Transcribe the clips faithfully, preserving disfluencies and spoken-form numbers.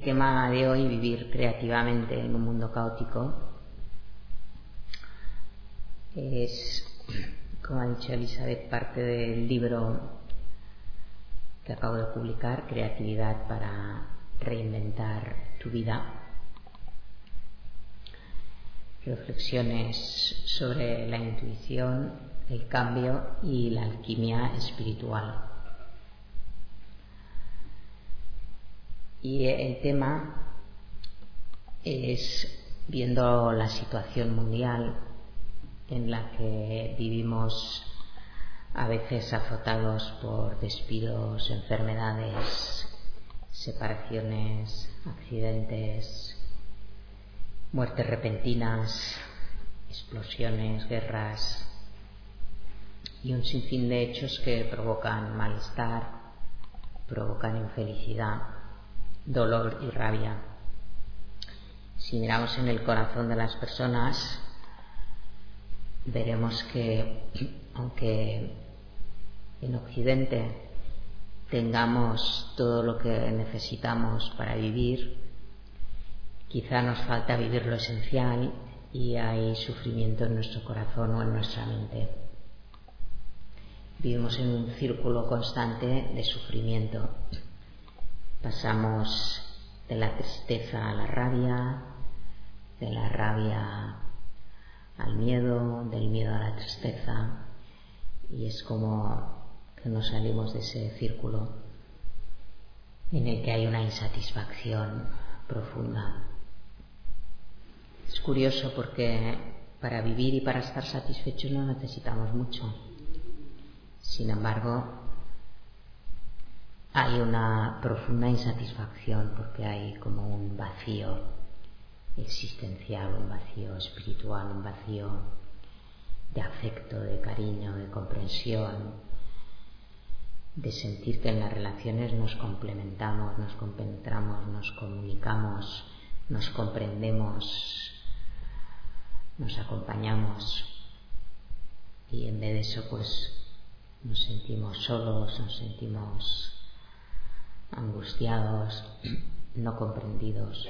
tema de hoy, vivir creativamente en un mundo caótico, es, como ha dicho Elizabeth, parte del libro que acabo de publicar, Creatividad para reinventar tu vida. Reflexiones sobre la intuición, el cambio y la alquimia espiritual. Y el tema es, viendo la situación mundial en la que vivimos, a veces azotados por despidos, enfermedades, separaciones, accidentes, muertes repentinas, explosiones, guerras y un sinfín de hechos que provocan malestar, provocan infelicidad, dolor y rabia. Si miramos en el corazón de las personas, veremos que aunque en Occidente tengamos todo lo que necesitamos para vivir, quizá nos falta vivir lo esencial y hay sufrimiento en nuestro corazón o en nuestra mente. Vivimos en un círculo constante de sufrimiento. Pasamos de la tristeza a la rabia, de la rabia al miedo, del miedo a la tristeza, y es como que no salimos de ese círculo en el que hay una insatisfacción profunda. Es curioso porque para vivir y para estar satisfechos no necesitamos mucho. Sin embargo, hay una profunda insatisfacción porque hay como un vacío existencial, un vacío espiritual, un vacío de afecto, de cariño, de comprensión, de sentir que en las relaciones nos complementamos, nos compenetramos, nos comunicamos, nos comprendemos, nos acompañamos, y en vez de eso pues nos sentimos solos, nos sentimos angustiados, no comprendidos.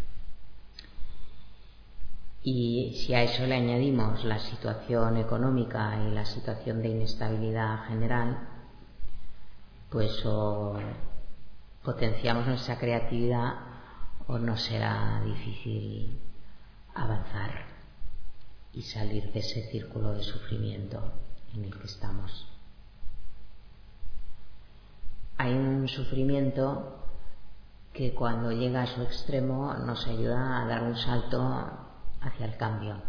Y si a eso le añadimos la situación económica y la situación de inestabilidad general, pues o potenciamos nuestra creatividad o nos será difícil avanzar y salir de ese círculo de sufrimiento en el que estamos. Hay un sufrimiento que cuando llega a su extremo nos ayuda a dar un salto hacia el cambio.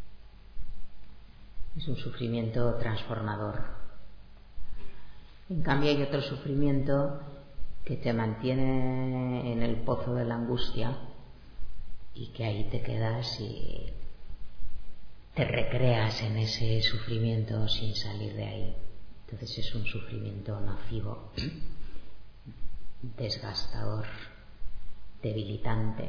Es un sufrimiento transformador. En cambio hay otro sufrimiento que te mantiene en el pozo de la angustia y que ahí te quedas y te recreas en ese sufrimiento sin salir de ahí. Entonces es un sufrimiento nocivo, desgastador, debilitante,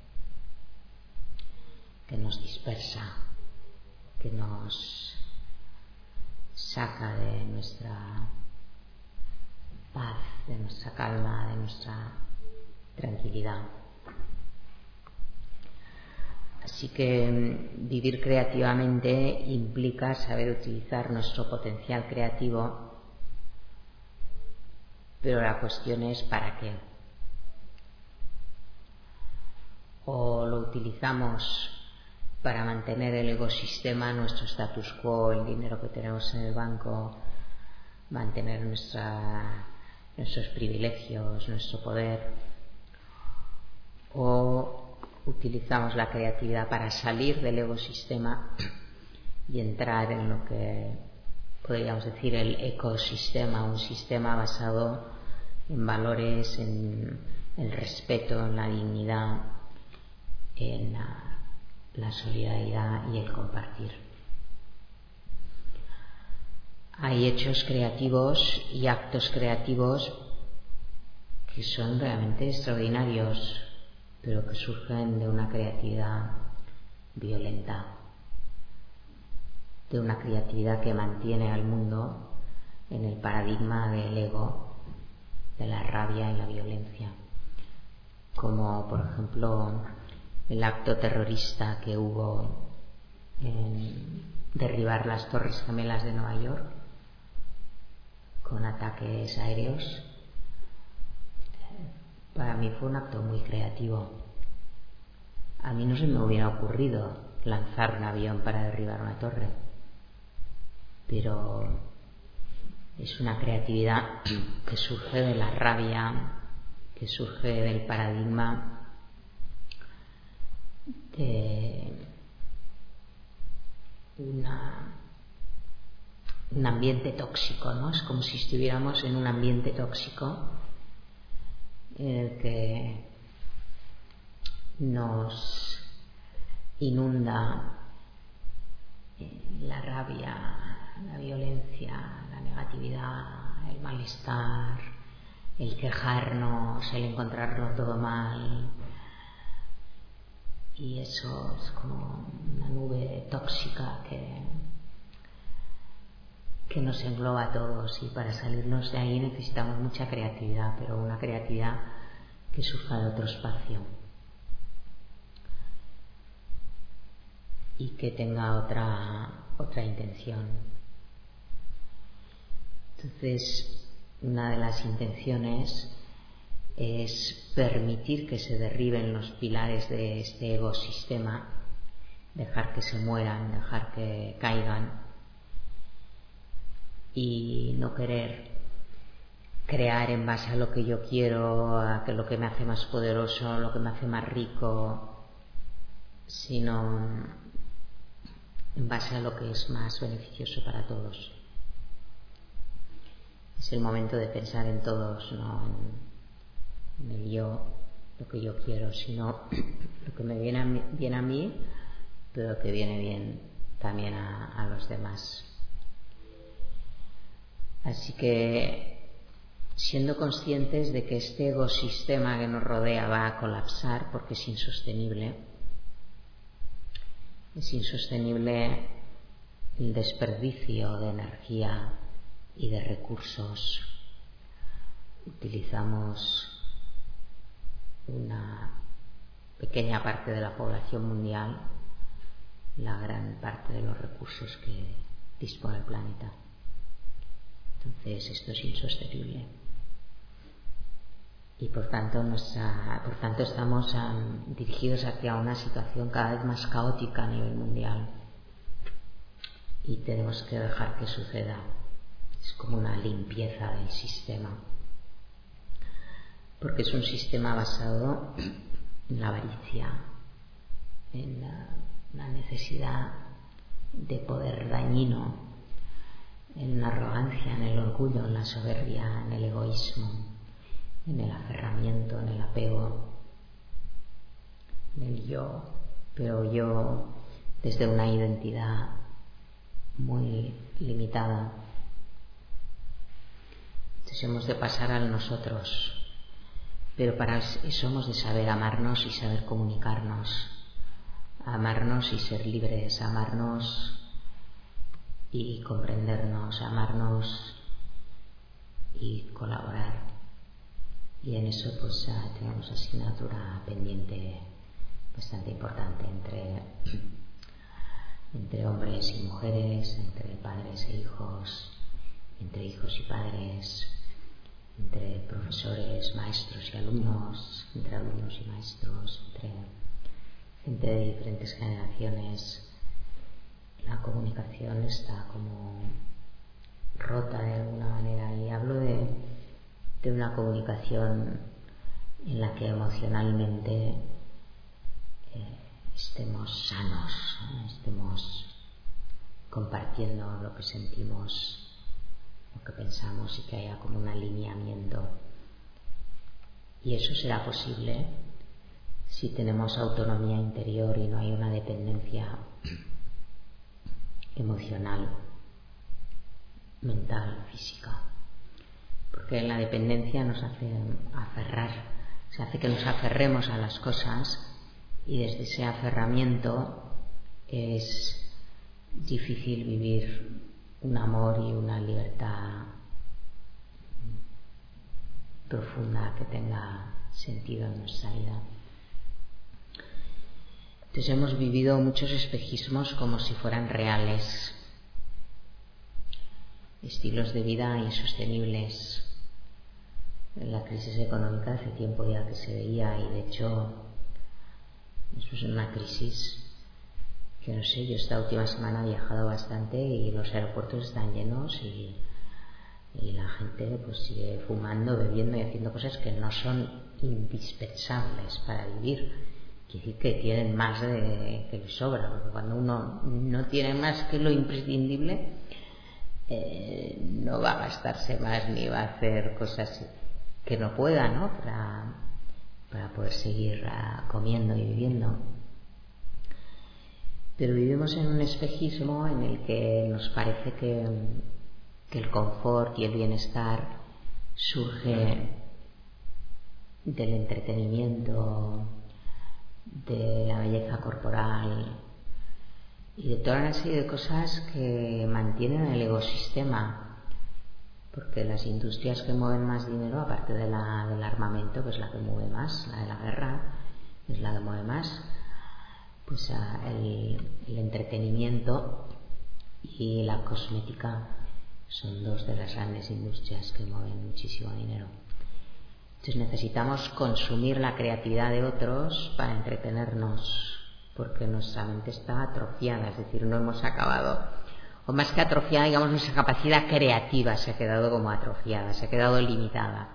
que nos dispersa, que nos saca de nuestra paz, de nuestra calma, de nuestra tranquilidad. Así que vivir creativamente implica saber utilizar nuestro potencial creativo, pero la cuestión es ¿para qué? O lo utilizamos para mantener el ecosistema, nuestro status quo, el dinero que tenemos en el banco, mantener nuestra, nuestros privilegios, nuestro poder, o utilizamos la creatividad para salir del ecosistema y entrar en lo que podríamos decir el ecosistema, un sistema basado en valores, en el respeto, en la dignidad, en la la solidaridad y el compartir. Hay hechos creativos y actos creativos que son realmente extraordinarios, pero que surgen de una creatividad violenta, de una creatividad que mantiene al mundo en el paradigma del ego, de la rabia y la violencia. como por ejemplo el acto terrorista que hubo en derribar las Torres Gemelas de Nueva York con ataques aéreos. Para mí fue un acto muy creativo. A mí no se me hubiera ocurrido lanzar un avión para derribar una torre, pero es una creatividad que surge de la rabia, que surge del paradigma de una, un ambiente tóxico, ¿no? Es como si estuviéramos en un ambiente tóxico en el que nos inunda la rabia, la violencia, la negatividad, el malestar, el quejarnos, el encontrarlo todo mal. Y eso es como una nube tóxica que, que nos engloba a todos, y para salirnos de ahí necesitamos mucha creatividad, pero una creatividad que surja de otro espacio y que tenga otra, otra intención. Entonces, una de las intenciones es permitir que se derriben los pilares de este ecosistema, dejar que se mueran, dejar que caigan, y no querer crear en base a lo que yo quiero, a que lo que me hace más poderoso, lo que me hace más rico, sino en base a lo que es más beneficioso para todos. Es el momento de pensar en todos, no en, en el yo, lo que yo quiero, sino lo que me viene a mí, bien a mí, pero que viene bien también a, a los demás. Así que, siendo conscientes de que este ecosistema que nos rodea va a colapsar porque es insostenible, es insostenible el desperdicio de energía y de recursos. Utilizamos una pequeña parte de la población mundial la gran parte de los recursos que dispone el planeta. Entonces esto es insostenible y por tanto, nos ha, por tanto estamos um, dirigidos hacia una situación cada vez más caótica a nivel mundial, y tenemos que dejar que suceda. Es como una limpieza del sistema, porque es un sistema basado en la avaricia, en la, la necesidad de poder dañino, en la arrogancia, en el orgullo, en la soberbia, en el egoísmo, en el aferramiento, en el apego, en el yo, pero yo desde una identidad muy limitada. Entonces hemos de pasar al nosotros, pero para eso hemos de saber amarnos y saber comunicarnos, amarnos y ser libres, amarnos y comprendernos, amarnos y colaborar. Y en eso pues uh, tenemos asignatura pendiente bastante importante entre, entre hombres y mujeres, entre padres e hijos, entre hijos y padres, entre profesores, maestros y alumnos, entre alumnos y maestros, entre gente de diferentes generaciones. La comunicación está como rota de alguna manera, y hablo de, de una comunicación en la que emocionalmente eh, estemos sanos, ¿no? Estemos compartiendo lo que sentimos, lo que pensamos, y que haya como un alineamiento. Y eso será posible si tenemos autonomía interior y no hay una dependencia emocional, mental, física, porque la dependencia nos hace aferrar, se hace que nos aferremos a las cosas, y desde ese aferramiento es difícil vivir un amor y una libertad profunda que tenga sentido en nuestra vida. Entonces hemos vivido muchos espejismos como si fueran reales, estilos de vida insostenibles. La crisis económica hace tiempo ya que se veía, y de hecho esto es una crisis que, no sé, yo esta última semana he viajado bastante y los aeropuertos están llenos y, y la gente pues sigue fumando, bebiendo y haciendo cosas que no son indispensables para vivir. Quiere decir que tienen más de que les sobra, porque cuando uno no tiene más que lo imprescindible, eh, no va a gastarse más ni va a hacer cosas que no pueda, ¿no? Para, para poder seguir uh, comiendo y viviendo. Pero vivimos en un espejismo en el que nos parece que, que el confort y el bienestar surge del entretenimiento, de la belleza corporal y de toda una serie de cosas que mantienen el ecosistema, porque las industrias que mueven más dinero, aparte de la, del armamento, que es la que mueve más, la de la guerra es la que mueve más, pues el, el entretenimiento y la cosmética son dos de las grandes industrias que mueven muchísimo dinero. Entonces necesitamos consumir la creatividad de otros para entretenernos, porque nuestra mente está atrofiada, es decir, no hemos acabado, o más que atrofiada, digamos, nuestra capacidad creativa se ha quedado como atrofiada, se ha quedado limitada.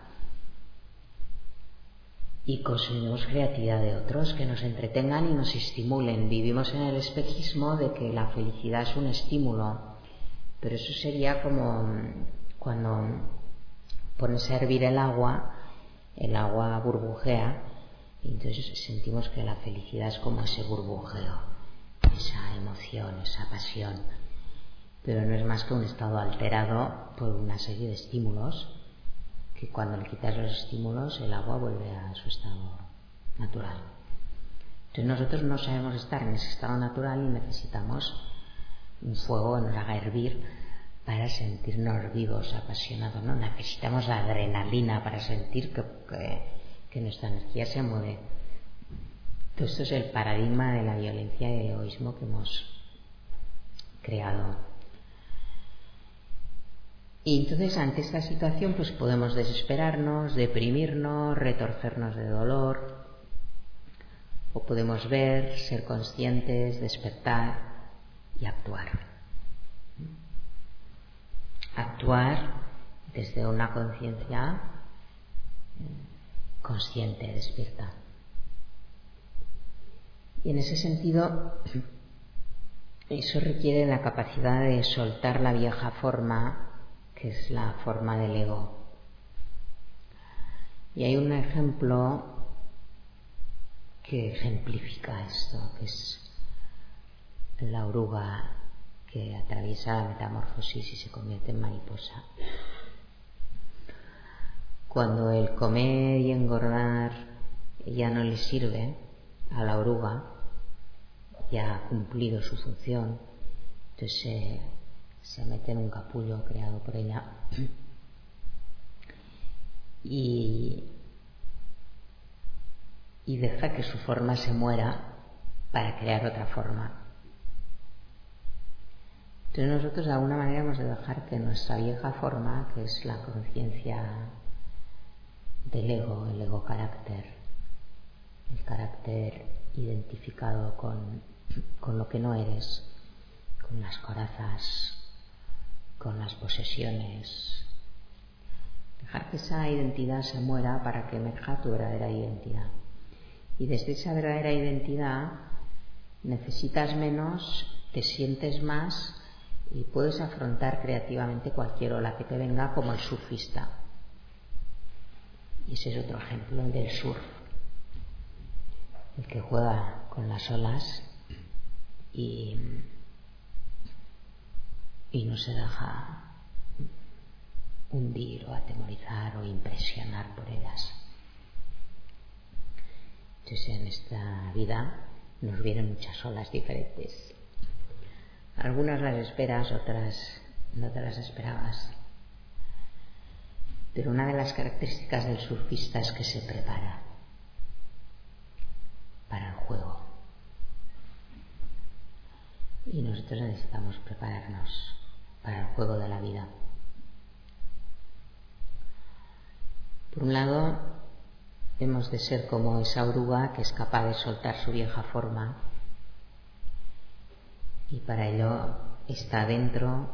Y consumimos creatividad de otros que nos entretengan y nos estimulen. Vivimos en el espejismo de que la felicidad es un estímulo, pero eso sería como cuando pones a hervir el agua, el agua burbujea, y entonces sentimos que la felicidad es como ese burbujeo, esa emoción, esa pasión, pero no es más que un estado alterado por una serie de estímulos, que cuando le quitas los estímulos el agua vuelve a su estado natural. Entonces nosotros no sabemos estar en ese estado natural y necesitamos un fuego que nos haga hervir para sentirnos vivos, apasionados, ¿no? Necesitamos la adrenalina para sentir que, que, que nuestra energía se mueve. Todo esto es el paradigma de la violencia y el egoísmo que hemos creado. Y entonces ante esta situación pues podemos desesperarnos, deprimirnos, retorcernos de dolor, o podemos ver, ser conscientes, despertar y actuar. Actuar desde una conciencia consciente, despierta. Y en ese sentido, eso requiere la capacidad de soltar la vieja forma, que es la forma del ego. Y hay un ejemplo que ejemplifica esto, que es la oruga que atraviesa la metamorfosis y se convierte en mariposa. Cuando el comer y engordar ya no le sirve a la oruga, ya ha cumplido su función, entonces se, se mete en un capullo creado por ella y, y deja que su forma se muera para crear otra forma. Entonces nosotros de alguna manera hemos de dejar que nuestra vieja forma, que es la conciencia del ego, el ego carácter, el carácter identificado con, con lo que no eres, con las corazas, con las posesiones, dejar que esa identidad se muera para que emerja tu verdadera identidad. Y desde esa verdadera identidad necesitas menos, te sientes más y puedes afrontar creativamente cualquier ola que te venga, como el surfista. Y ese es otro ejemplo, el del surf, el que juega con las olas y, y no se deja hundir o atemorizar o impresionar por ellas. Entonces en esta vida nos vienen muchas olas diferentes. Algunas las esperas, otras no te las esperabas. Pero una de las características del surfista es que se prepara. nosotros necesitamos prepararnos para el juego de la vida. Por un lado, hemos de ser como esa oruga que es capaz de soltar su vieja forma, y para ello está dentro,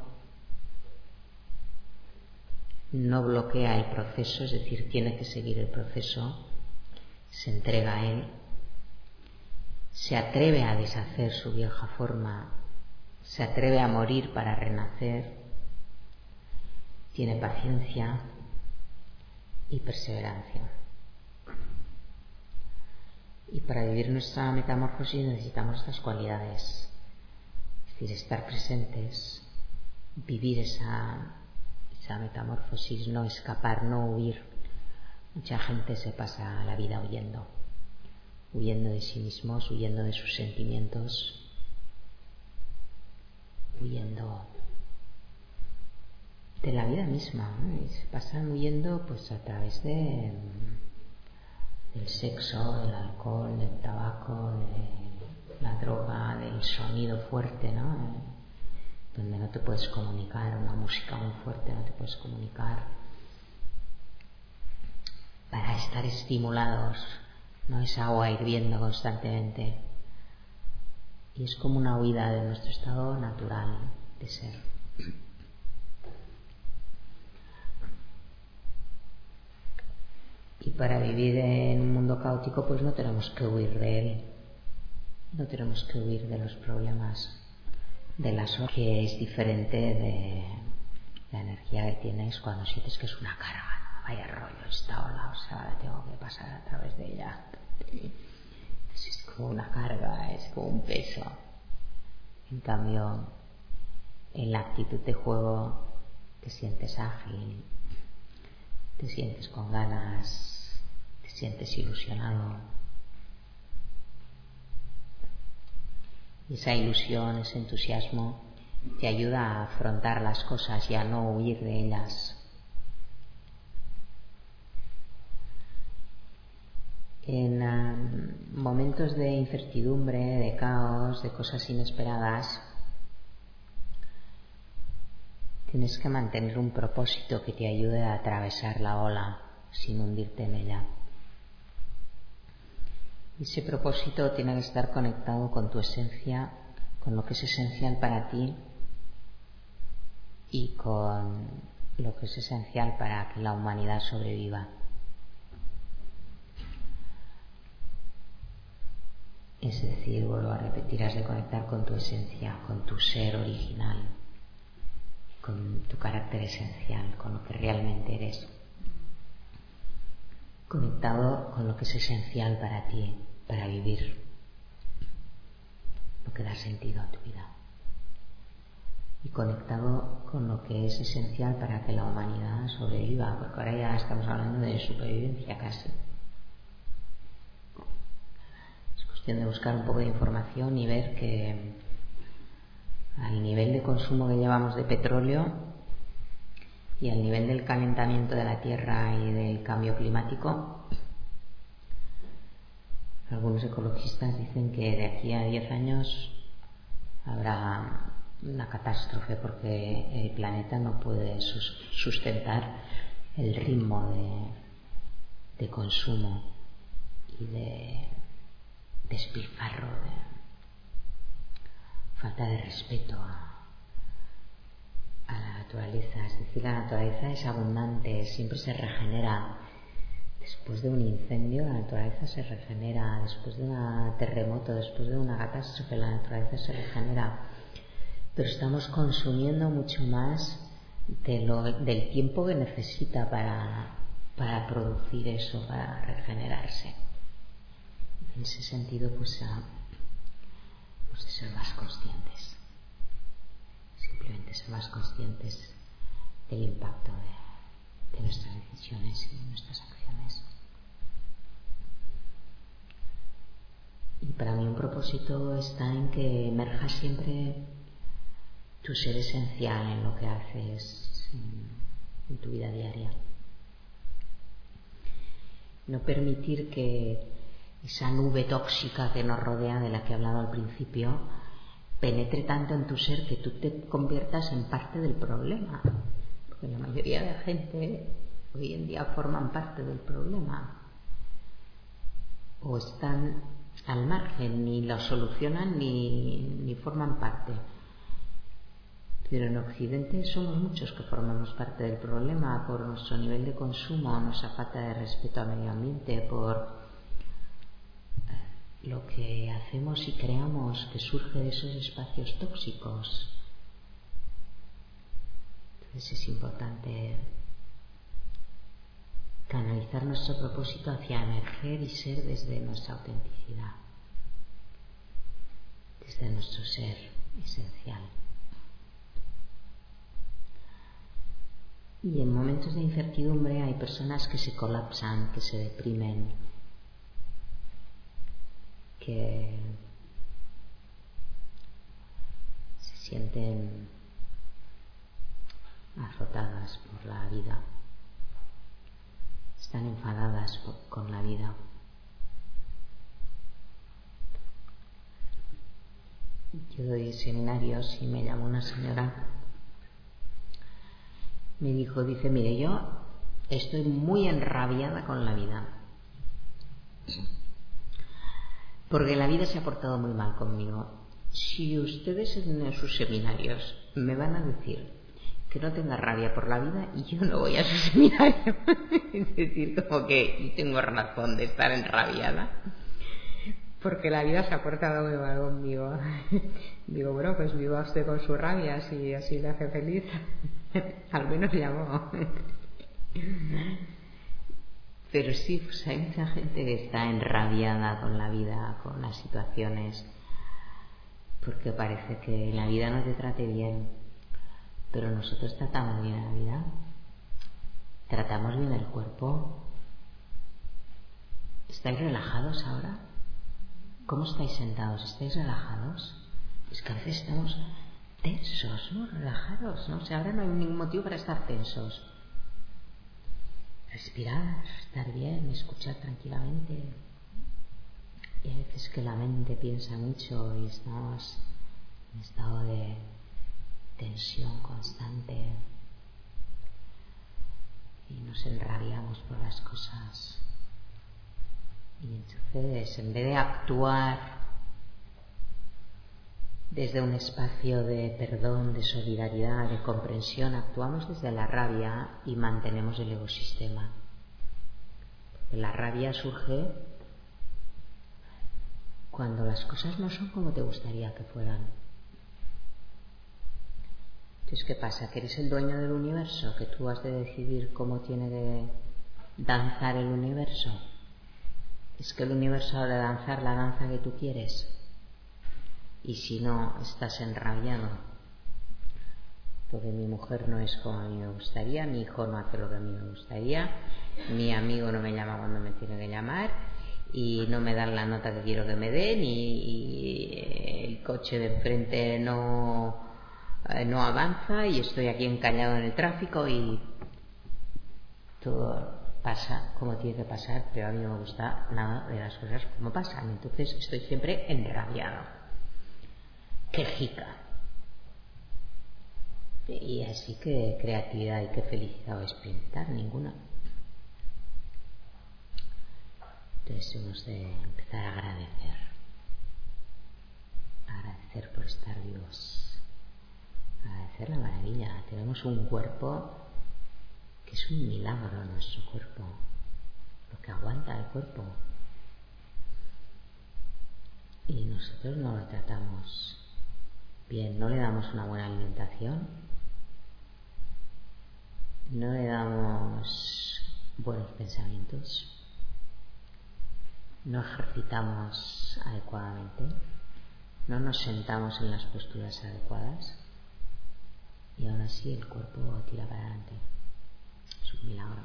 no bloquea el proceso, es decir, tiene que seguir el proceso, se entrega a él, se atreve a deshacer su vieja forma, se atreve a morir para renacer, tiene paciencia y perseverancia. Y para vivir nuestra metamorfosis necesitamos estas cualidades, es decir, estar presentes, vivir esa, esa metamorfosis, no escapar, no huir. Mucha gente se pasa la vida huyendo, huyendo de sí mismos, huyendo de sus sentimientos, huyendo de la vida misma, ¿no? Y se pasan huyendo pues a través de del sexo, del alcohol, del tabaco, de la droga, del sonido fuerte, ¿no? Donde no te puedes comunicar, una música muy fuerte, no te puedes comunicar, para estar estimulados, no es agua hirviendo constantemente, y es como una huida de nuestro estado natural de ser. Y para vivir en un mundo caótico pues no tenemos que huir de él, no tenemos que huir de los problemas, de la soledad, que es diferente de la energía que tienes cuando sientes que es una carga, ¿no? Vaya rollo esta ola, o sea, ahora tengo que pasar a través de ella. Es como una carga, es como un peso. En cambio, en la actitud de juego te sientes ágil, te sientes con ganas, te sientes ilusionado. Y esa ilusión, ese entusiasmo te ayuda a afrontar las cosas y a no huir de ellas. En um, momentos de incertidumbre, de caos, de cosas inesperadas, tienes que mantener un propósito que te ayude a atravesar la ola sin hundirte en ella. Y ese propósito tiene que estar conectado con tu esencia, con lo que es esencial para ti y con lo que es esencial para que la humanidad sobreviva. Es decir, vuelvo a repetir, has de conectar con tu esencia, con tu ser original, con tu carácter esencial, con lo que realmente eres, conectado con lo que es esencial para ti, para vivir, lo que da sentido a tu vida, y conectado con lo que es esencial para que la humanidad sobreviva, porque ahora ya estamos hablando de supervivencia casi. Es cuestión de buscar un poco de información y ver que al nivel de consumo que llevamos de petróleo y al nivel del calentamiento de la Tierra y del cambio climático, algunos ecologistas dicen que de aquí a diez años habrá una catástrofe porque el planeta no puede sustentar el ritmo de, de consumo y de despilfarro, de falta de respeto a, a la naturaleza. Es decir, la naturaleza es abundante, siempre se regenera. Después de un incendio, la naturaleza se regenera. Después de un terremoto, después de una catástrofe, la naturaleza se regenera. Pero estamos consumiendo mucho más de lo, del tiempo que necesita para, para producir eso, para regenerarse. En ese sentido, pues, a, pues de ser más conscientes. Simplemente ser más conscientes del impacto de, de nuestras decisiones y de nuestras acciones. Y para mí un propósito está en que emerja siempre tu ser esencial en lo que haces en, en tu vida diaria. No permitir que esa nube tóxica que nos rodea, de la que he hablado al principio, penetre tanto en tu ser que tú te conviertas en parte del problema. Porque la mayoría de gente hoy en día forman parte del problema. O están al margen, ni lo solucionan ni, ni forman parte. Pero en Occidente somos muchos que formamos parte del problema por nuestro nivel de consumo, nuestra falta de respeto al medio ambiente, por lo que hacemos y creamos que surge de esos espacios tóxicos. Entonces es importante canalizar nuestro propósito hacia emerger y ser desde nuestra autenticidad, desde nuestro ser esencial. Y en momentos de incertidumbre hay personas que se colapsan, que se deprimen, que se sienten azotadas por la vida, están enfadadas por, con la vida. Yo doy seminarios y me llamó una señora, me dijo, dice, mire, yo estoy muy enrabiada con la vida, porque la vida se ha portado muy mal conmigo. Si ustedes en sus seminarios me van a decir que no tenga rabia por la vida, yo no voy a su seminario. Es decir, como que tengo razón de estar enrabiada, porque la vida se ha portado muy mal conmigo. Digo, bueno, pues viva usted con su rabia, si así le hace feliz. Al menos llamó. Pero sí, pues hay mucha gente que está enrabiada con la vida, con las situaciones, porque parece que la vida no te trate bien. Pero nosotros tratamos bien la vida, tratamos bien el cuerpo. ¿Estáis relajados ahora? ¿Cómo estáis sentados? ¿Estáis relajados? Es que a veces estamos tensos, ¿no? Relajados, ¿no? O sea, ahora no hay ningún motivo para estar tensos. Respirar, estar bien, escuchar tranquilamente. Y hay veces que la mente piensa mucho y estamos en estado de tensión constante y nos enrabiamos por las cosas. Y entonces, en vez de actuar desde un espacio de perdón, de solidaridad, de comprensión, actuamos desde la rabia y mantenemos el ecosistema. Porque la rabia surge cuando las cosas no son como te gustaría que fueran. Entonces, ¿qué pasa? ¿Que eres el dueño del universo? ¿Que tú has de decidir cómo tiene que danzar el universo? ¿Es que el universo ha de danzar la danza que tú quieres? Y si no, estás enrabiado. Porque mi mujer no es como a mí me gustaría, mi hijo no hace lo que a mí me gustaría, mi amigo no me llama cuando me tiene que llamar, y no me dan la nota que quiero que me den, y el coche de enfrente no... no avanza y estoy aquí encallado en el tráfico y todo pasa como tiene que pasar, pero a mí no me gusta nada de las cosas como pasan, entonces estoy siempre enrabiado, quejica. Y así que creatividad y qué felicidad voy a experimentar, ninguna. Entonces hemos de empezar a agradecer, agradecer por estar vivos, agradecer la maravilla. Tenemos un cuerpo que es un milagro, nuestro cuerpo, lo que aguanta el cuerpo, y nosotros no lo tratamos bien, no le damos una buena alimentación, no le damos buenos pensamientos, no ejercitamos adecuadamente, no nos sentamos en las posturas adecuadas, y aún así el cuerpo tira para adelante. Es un milagro.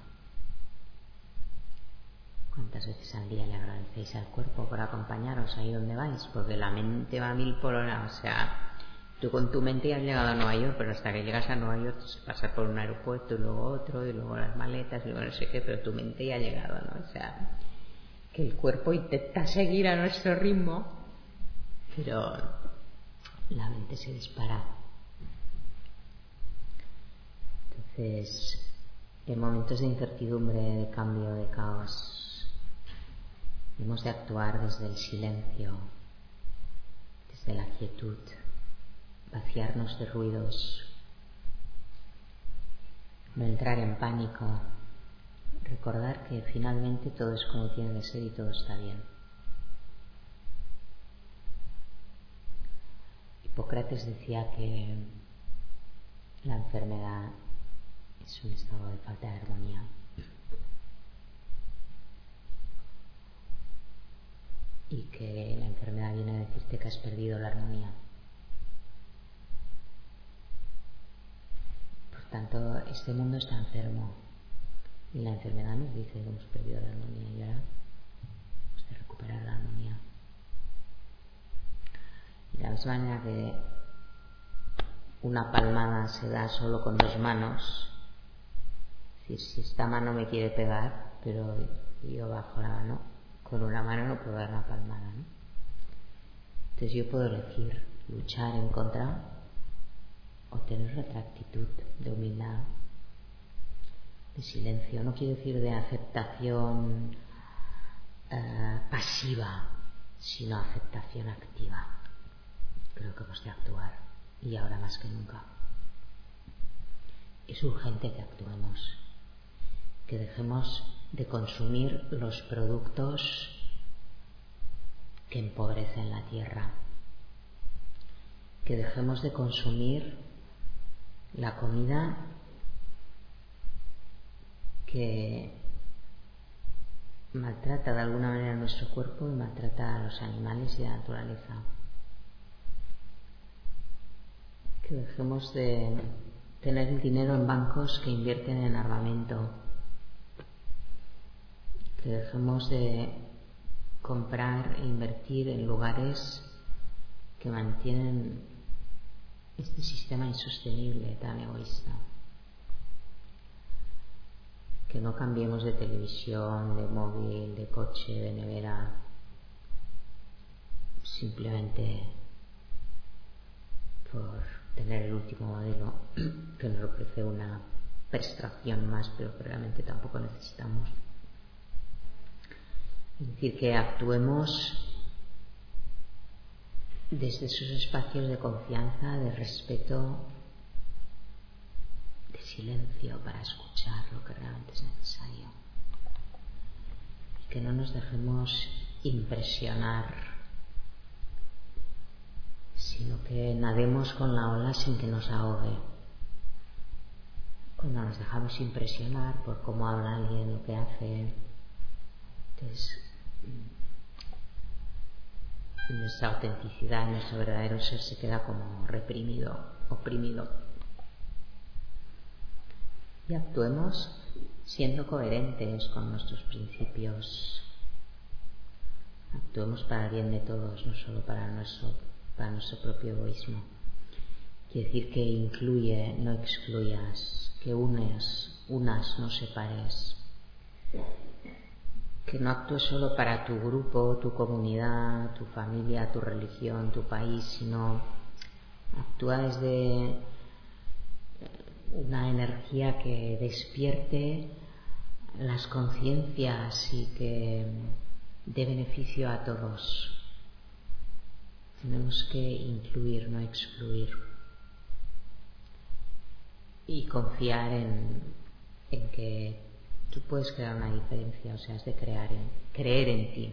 ¿Cuántas veces al día le agradecéis al cuerpo por acompañaros ahí donde vais? Porque la mente va a mil por hora. O sea, tú con tu mente has llegado a Nueva York, pero hasta que llegas a Nueva York pasas por un aeropuerto y luego otro, y luego las maletas y luego no sé qué, pero tu mente ya ha llegado, ¿no? O sea, que el cuerpo intenta seguir a nuestro ritmo, pero la mente se dispara. Entonces, en momentos de incertidumbre, de cambio, de caos, hemos de actuar desde el silencio, desde la quietud, vaciarnos de ruidos, no entrar en pánico, recordar que finalmente todo es como tiene que ser y todo está bien. Hipócrates decía que la enfermedad es un estado de falta de armonía. Y que la enfermedad viene a decirte que has perdido la armonía. Por tanto, este mundo está enfermo y la enfermedad nos dice que hemos perdido la armonía y ahora hemos de recuperar la armonía. Y de la misma manera que una palmada se da solo con dos manos, es decir, si esta mano me quiere pegar, pero yo bajo la mano, con una mano no puedo dar una palmada, ¿no? Entonces yo puedo elegir luchar en contra o tener otra actitud de humildad, de silencio. No quiero decir de aceptación eh, pasiva, sino aceptación activa. Creo que hemos de actuar, y ahora más que nunca. Es urgente que actuemos, que dejemos de consumir los productos que empobrecen la tierra, que dejemos de consumir la comida que maltrata de alguna manera nuestro cuerpo y maltrata a los animales y a la naturaleza. Que dejemos de tener el dinero en bancos que invierten en armamento. Que dejemos de comprar e invertir en lugares que mantienen este sistema insostenible, tan egoísta. Que no cambiemos de televisión, de móvil, de coche, de nevera, simplemente por tener el último modelo que nos ofrece una prestación más, pero que realmente tampoco necesitamos. Es decir, que actuemos desde esos espacios de confianza, de respeto, de silencio para escuchar lo que realmente es necesario. Y que no nos dejemos impresionar, sino que nademos con la ola sin que nos ahogue. Cuando nos dejamos impresionar por cómo habla alguien, lo que hace, entonces nuestra autenticidad, nuestro verdadero ser se queda como reprimido, oprimido. Y actuemos siendo coherentes con nuestros principios. Actuemos para el bien de todos, no solo para nuestro, para nuestro propio egoísmo. Quiere decir que incluye, no excluyas, que unes, unas, no separes. Que no actúes solo para tu grupo, tu comunidad, tu familia, tu religión, tu país, sino actúa desde una energía que despierte las conciencias y que dé beneficio a todos. Tenemos que incluir, no excluir. Y confiar en, en que tú puedes crear una diferencia, o sea, es de crear en, creer en ti.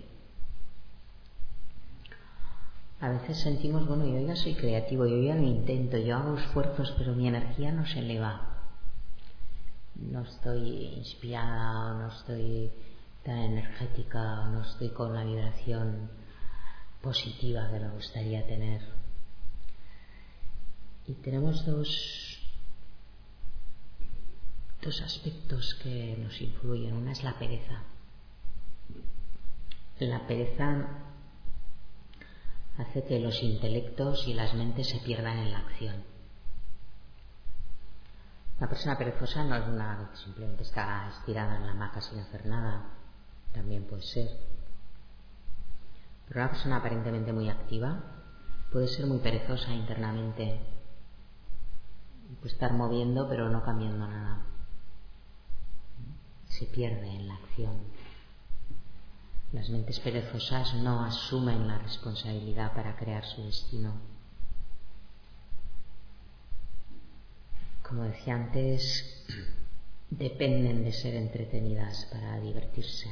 A veces sentimos, bueno, yo ya soy creativo, yo ya lo intento, yo hago esfuerzos, pero mi energía no se eleva. No estoy inspirada, o no estoy tan energética, o no estoy con la vibración positiva que me gustaría tener. Y tenemos dos, dos aspectos que nos influyen. Una es la pereza. La pereza hace que los intelectos y las mentes se pierdan en la acción. Una persona perezosa no es una que simplemente está estirada en la hamaca sin hacer nada, también puede ser. Pero una persona aparentemente muy activa puede ser muy perezosa internamente, puede estar moviendo pero no cambiando nada, se pierde en la acción. Las mentes perezosas no asumen la responsabilidad para crear su destino. Como decía antes, dependen de ser entretenidas para divertirse.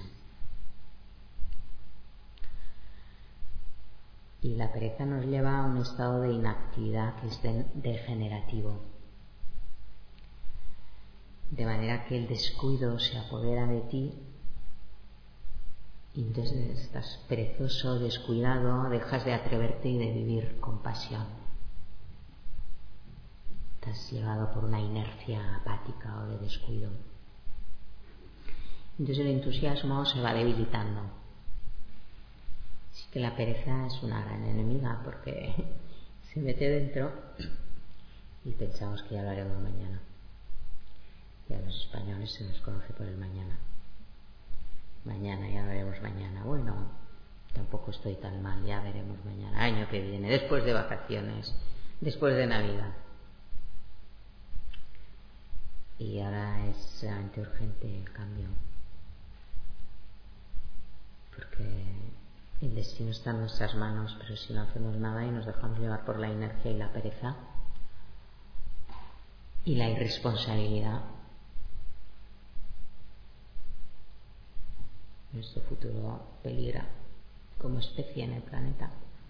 Y la pereza nos lleva a un estado de inactividad que es de- degenerativo. De manera que el descuido se apodera de ti y entonces estás perezoso, descuidado, dejas de atreverte y de vivir con pasión. Estás llevado por una inercia apática o de descuido. Entonces el entusiasmo se va debilitando. Así que la pereza es una gran enemiga porque se mete dentro y pensamos que ya lo haremos mañana. Y a los españoles se nos conoce por el mañana. Mañana, ya veremos mañana. Bueno, tampoco estoy tan mal, ya veremos mañana. Año que viene, después de vacaciones, después de Navidad. Y ahora es realmente urgente el cambio. Porque el destino está en nuestras manos, pero si no hacemos nada y nos dejamos llevar por la inercia y la pereza y la irresponsabilidad, nuestro futuro peligra como especie en el planeta.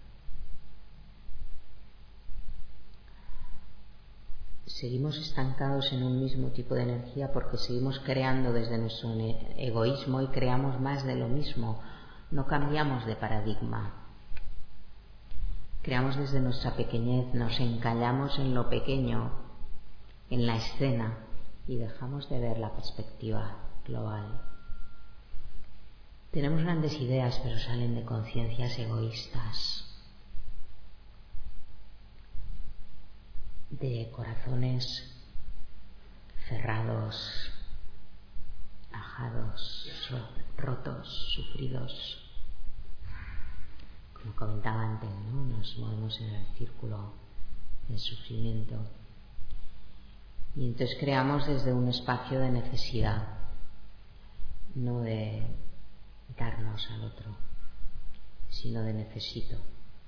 Seguimos estancados en un mismo tipo de energía porque seguimos creando desde nuestro egoísmo y creamos más de lo mismo. No cambiamos de paradigma. Creamos desde nuestra pequeñez, nos encallamos en lo pequeño, en la escena, y dejamos de ver la perspectiva global. Tenemos grandes ideas, pero salen de conciencias egoístas, de corazones cerrados, ajados, rotos, sufridos. Como comentaba antes, ¿no? Nos movemos en el círculo del sufrimiento. Y entonces creamos desde un espacio de necesidad, no de darnos al otro, sino de necesito.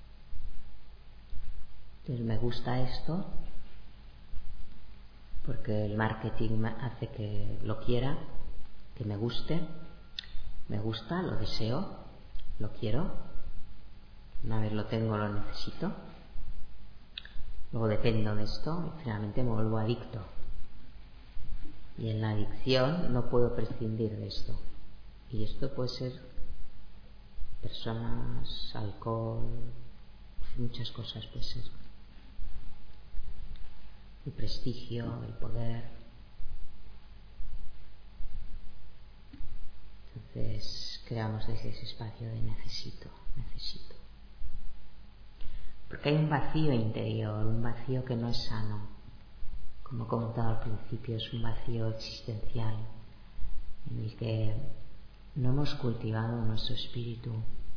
Entonces me gusta esto porque el marketing hace que lo quiera, que me guste, me gusta, lo deseo, lo quiero, una vez lo tengo lo necesito, luego dependo de esto y finalmente me vuelvo adicto. Y en la adicción no puedo prescindir de esto. Y esto puede ser personas, alcohol, muchas cosas puede ser. El prestigio, el poder. Entonces creamos desde ese espacio de necesito, necesito. Porque hay un vacío interior, un vacío que no es sano. Como he comentado al principio, es un vacío existencial en el que no hemos cultivado nuestro espíritu.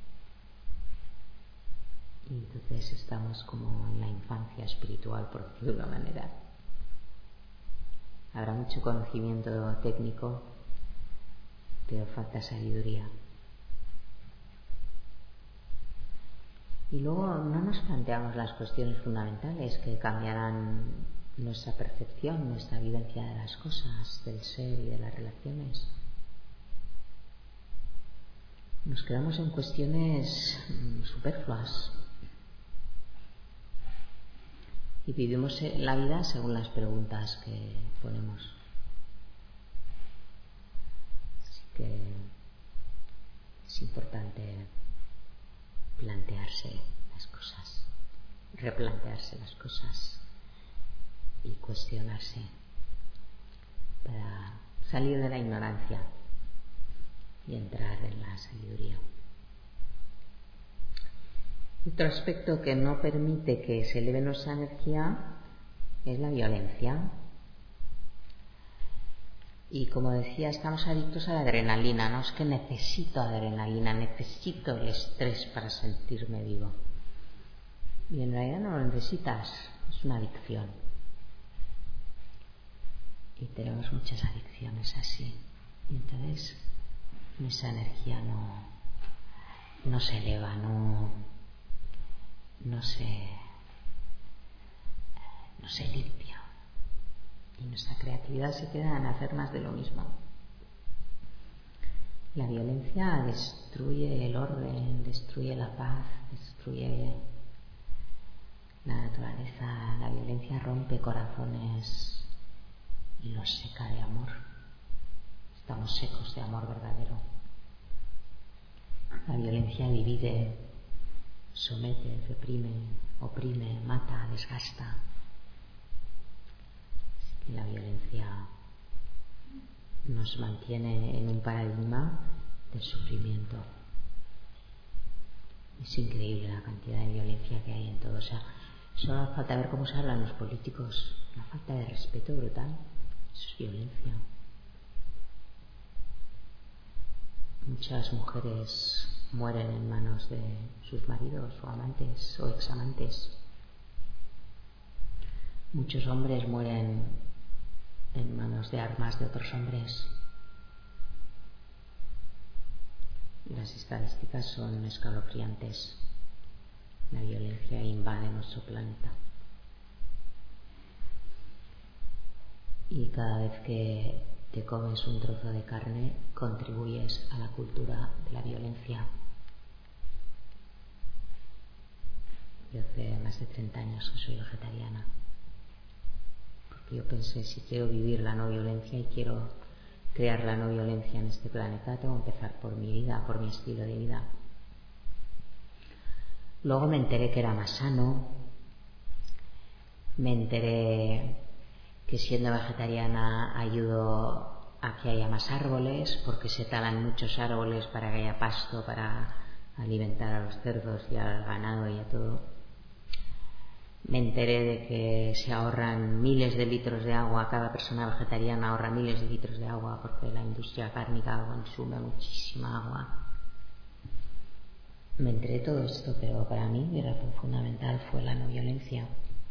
Y entonces estamos como en la infancia espiritual, por decirlo de una manera. Habrá mucho conocimiento técnico, pero falta sabiduría. Y luego no nos planteamos las cuestiones fundamentales que cambiarán nuestra percepción, nuestra vivencia de las cosas, del ser y de las relaciones. Nos quedamos en cuestiones superfluas y vivimos la vida según las preguntas que ponemos. Así que es importante plantearse las cosas, replantearse las cosas y cuestionarse para salir de la ignorancia y entrar en la sabiduría. Otro aspecto que no permite que se eleve nuestra energía es la violencia. Y como decía, estamos adictos a la adrenalina, ¿no? Es que necesito adrenalina, necesito el estrés para sentirme vivo. Y en realidad no lo necesitas, es una adicción. Y tenemos muchas adicciones así. Y entonces esa energía no, no se eleva, no, no se, no se limpia. Y nuestra creatividad se queda en hacer más de lo mismo. La violencia destruye el orden, destruye la paz, destruye la naturaleza. La violencia rompe corazones y los seca de amor. Estamos secos de amor verdadero. La violencia divide, somete, reprime, oprime, mata, desgasta. Y la violencia nos mantiene en un paradigma del sufrimiento. Es increíble la cantidad de violencia que hay en todo. O sea, solo hace falta ver cómo se hablan los políticos. Una falta de respeto brutal. Eso es violencia. Muchas mujeres mueren en manos de sus maridos o amantes o examantes. Muchos hombres mueren en manos de armas de otros hombres. Las estadísticas son escalofriantes. La violencia invade nuestro planeta. Y cada vez que te comes un trozo de carne, contribuyes a la cultura de la violencia. Yo hace más de treinta años que soy vegetariana. Porque yo pensé, si quiero vivir la no violencia y quiero crear la no violencia en este planeta, tengo que empezar por mi vida, por mi estilo de vida. Luego me enteré que era más sano. Me enteré que siendo vegetariana ayudo a que haya más árboles, porque se talan muchos árboles para que haya pasto, para alimentar a los cerdos y al ganado y a todo. Me enteré de que se ahorran miles de litros de agua, cada persona vegetariana ahorra miles de litros de agua porque la industria cárnica consume muchísima agua. Me enteré de todo esto, pero para mí mi razón fundamental fue la no violencia.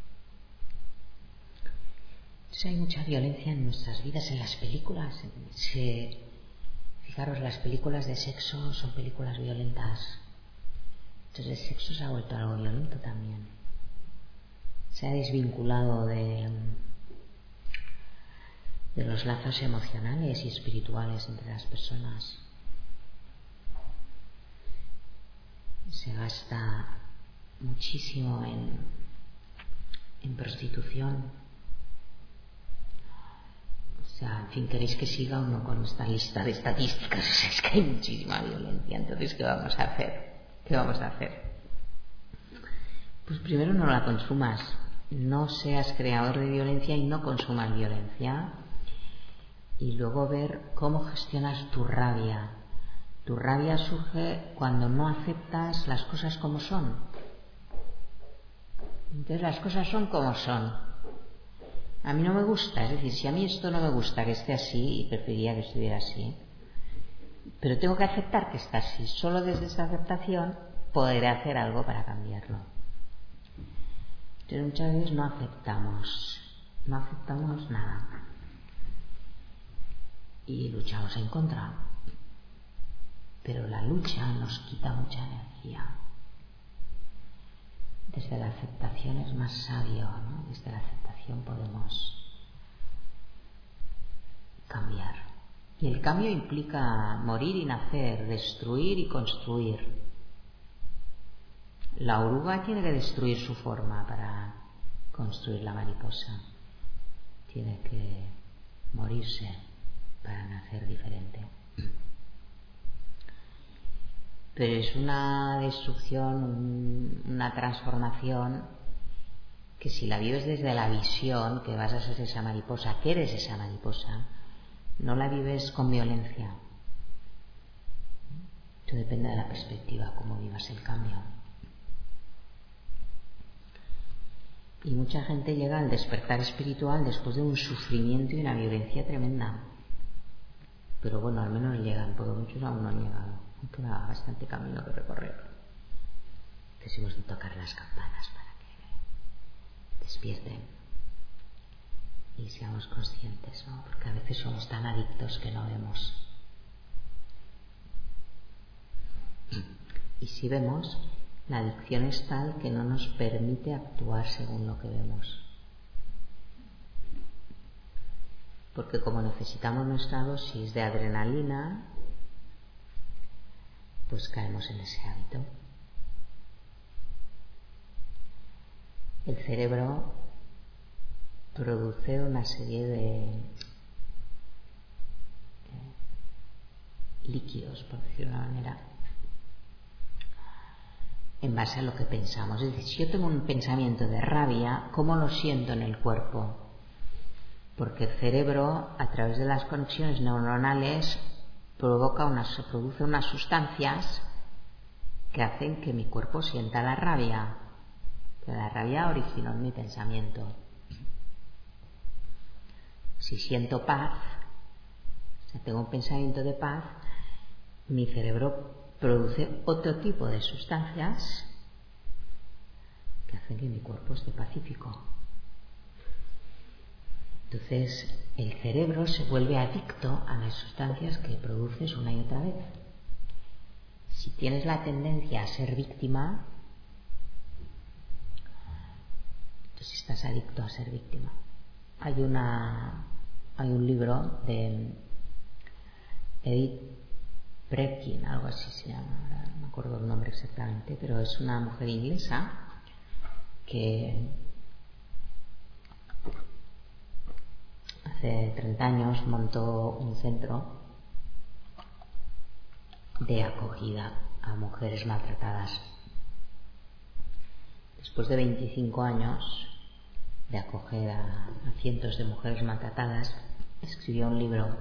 Entonces hay mucha violencia en nuestras vidas, en las películas. Se, fijaros, las películas de sexo son películas violentas. Entonces el sexo se ha vuelto algo violento también. Se ha desvinculado de, de los lazos emocionales y espirituales entre las personas. Se gasta muchísimo en, en prostitución. O sea, en fin, ¿queréis que siga uno con esta lista de estadísticas? O sea, es que hay muchísima violencia. Entonces, ¿qué vamos a hacer? ¿Qué vamos a hacer? Pues primero no la consumas. No seas creador de violencia y no consumas violencia. Y luego ver cómo gestionas tu rabia. Tu rabia surge cuando no aceptas las cosas como son. Entonces las cosas son como son. A mí no me gusta, es decir, si a mí esto no me gusta que esté así, y preferiría que estuviera así, pero tengo que aceptar que está así. Solo desde esa aceptación podré hacer algo para cambiarlo. Entonces muchas veces no aceptamos, no aceptamos nada y luchamos en contra. Pero la lucha nos quita mucha energía. Desde la aceptación es más sabio, ¿no? Desde la aceptación podemos cambiar. Y el cambio implica morir y nacer, destruir y construir. La oruga tiene que destruir su forma para construir la mariposa. Tiene que morirse para nacer diferente. Pero es una destrucción, una transformación que si la vives desde la visión, que vas a ser esa mariposa, que eres esa mariposa, no la vives con violencia. Esto depende de la perspectiva, cómo vivas el cambio. Y mucha gente llega al despertar espiritual después de un sufrimiento y una violencia tremenda. Pero bueno, al menos llegan, porque muchos aún no han llegado. Queda bastante camino que recorrer. Entonces hemos de tocar las campanas para que despierten y seamos conscientes, ¿no? Porque a veces somos tan adictos que no vemos. Y si vemos, la adicción es tal que no nos permite actuar según lo que vemos. Porque como necesitamos nuestra dosis de adrenalina, pues caemos en ese hábito. El cerebro produce una serie de eh, líquidos, por decirlo de una manera, en base a lo que pensamos. Es decir, si yo tengo un pensamiento de rabia, ¿cómo lo siento en el cuerpo? Porque el cerebro, a través de las conexiones neuronales, provoca unas, produce unas sustancias que hacen que mi cuerpo sienta la rabia. Que la rabia originó en mi pensamiento. Si siento paz, o sea, tengo un pensamiento de paz, mi cerebro produce otro tipo de sustancias que hacen que mi cuerpo esté pacífico. Entonces, el cerebro se vuelve adicto a las sustancias que produces una y otra vez. Si tienes la tendencia a ser víctima, entonces estás adicto a ser víctima. Hay una, hay un libro de Edith Bredkin, algo así se llama, no me acuerdo el nombre exactamente, pero es una mujer inglesa que hace treinta años montó un centro de acogida a mujeres maltratadas. Después de veinticinco años de acoger a, a cientos de mujeres maltratadas, escribió un libro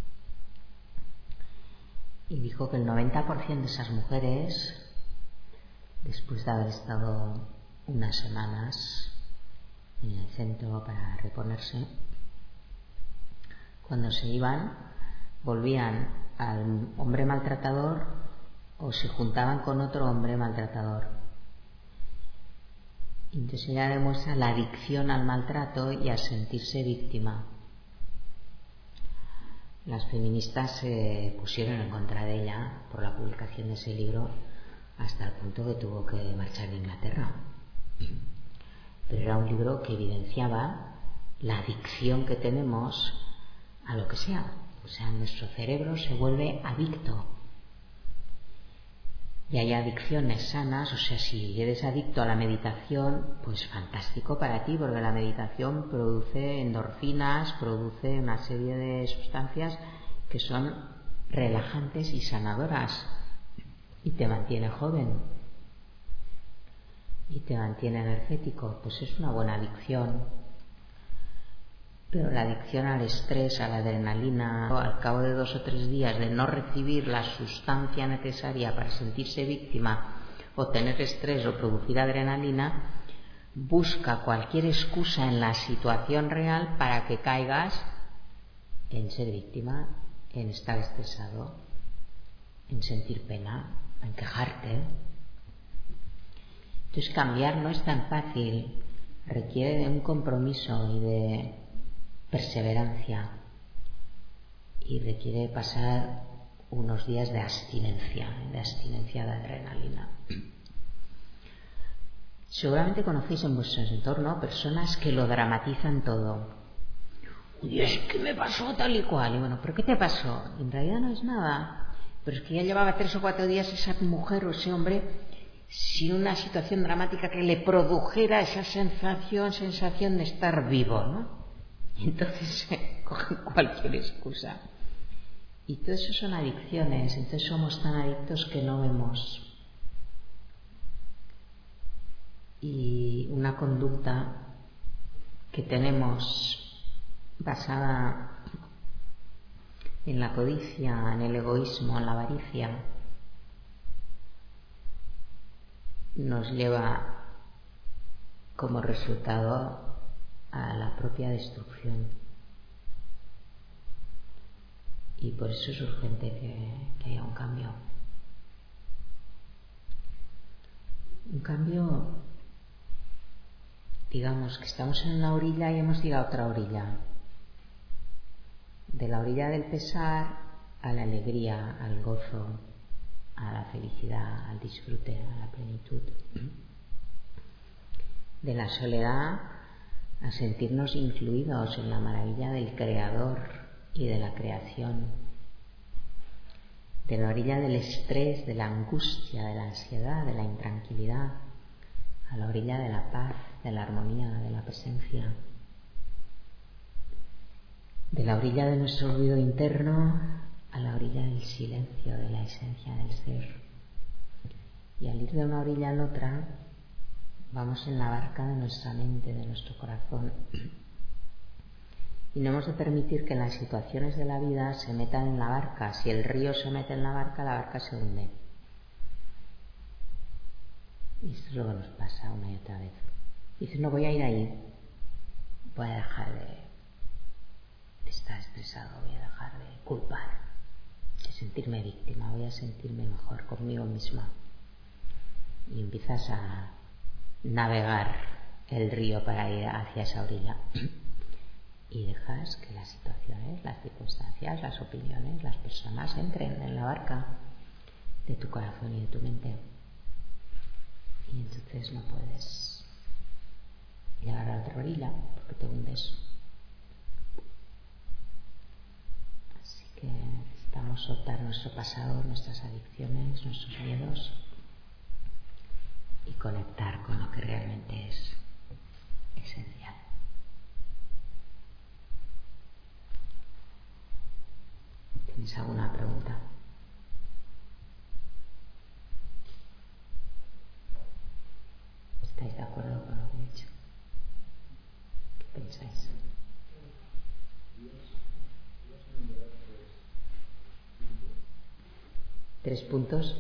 y dijo que el noventa por ciento de esas mujeres, después de haber estado unas semanas en el centro para reponerse, cuando se iban, volvían al hombre maltratador o se juntaban con otro hombre maltratador. Entonces ella demuestra la adicción al maltrato y a sentirse víctima. Las feministas se pusieron en contra de ella por la publicación de ese libro hasta el punto que tuvo que marchar de Inglaterra. Pero era un libro que evidenciaba la adicción que tenemos a lo que sea. O sea, nuestro cerebro se vuelve adicto. Y hay adicciones sanas, o sea, si eres adicto a la meditación, pues fantástico para ti, porque la meditación produce endorfinas, produce una serie de sustancias que son relajantes y sanadoras y te mantiene joven y te mantiene energético. Pues es una buena adicción. Pero la adicción al estrés, a la adrenalina, al cabo de dos o tres días de no recibir la sustancia necesaria para sentirse víctima o tener estrés o producir adrenalina, busca cualquier excusa en la situación real para que caigas en ser víctima, en estar estresado, en sentir pena, en quejarte. Entonces cambiar no es tan fácil, requiere de un compromiso y de perseverancia y requiere pasar unos días de abstinencia, de abstinencia de adrenalina. Seguramente conocéis en vuestro entorno personas que lo dramatizan todo. Uy, es que me pasó tal y cual. Y bueno, ¿pero qué te pasó? En realidad no es nada. Pero es que ya llevaba tres o cuatro días esa mujer o ese hombre sin una situación dramática que le produjera esa sensación, sensación de estar vivo, ¿no? Entonces cogen cualquier excusa. Y todo eso son adicciones. Entonces somos tan adictos que no vemos. Y una conducta que tenemos basada en la codicia, en el egoísmo, en la avaricia, nos lleva como resultado a la propia destrucción. Y por eso es urgente que, que haya un cambio. Un cambio, digamos que estamos en una orilla y hemos llegado a otra orilla. De la orilla del pesar a la alegría, al gozo, a la felicidad, al disfrute, a la plenitud. De la soledad a sentirnos incluidos en la maravilla del Creador y de la creación. De la orilla del estrés, de la angustia, de la ansiedad, de la intranquilidad, a la orilla de la paz, de la armonía, de la presencia. De la orilla de nuestro ruido interno a la orilla del silencio, de la esencia del ser. Y al ir de una orilla a la otra, vamos en la barca de nuestra mente, de nuestro corazón. Y no hemos de permitir que las situaciones de la vida se metan en la barca. Si el río se mete en la barca, la barca se hunde. Y esto es lo que nos pasa una y otra vez. Dices, no voy a ir ahí, voy a dejar de estar estresado, voy a dejar de culpar, de sentirme víctima, voy a sentirme mejor conmigo misma. Y empiezas a navegar el río para ir hacia esa orilla. Y dejas que las situaciones, las circunstancias, las opiniones, las personas entren en la barca de tu corazón y de tu mente. Y entonces no puedes llegar a la otra orilla porque te hundes. Así que necesitamos soltar nuestro pasado, nuestras adicciones, nuestros miedos y conectar con lo que realmente es esencial. ¿Tienes alguna pregunta? ¿Estáis de acuerdo con lo que he dicho? ¿Qué pensáis? ¿Tres puntos?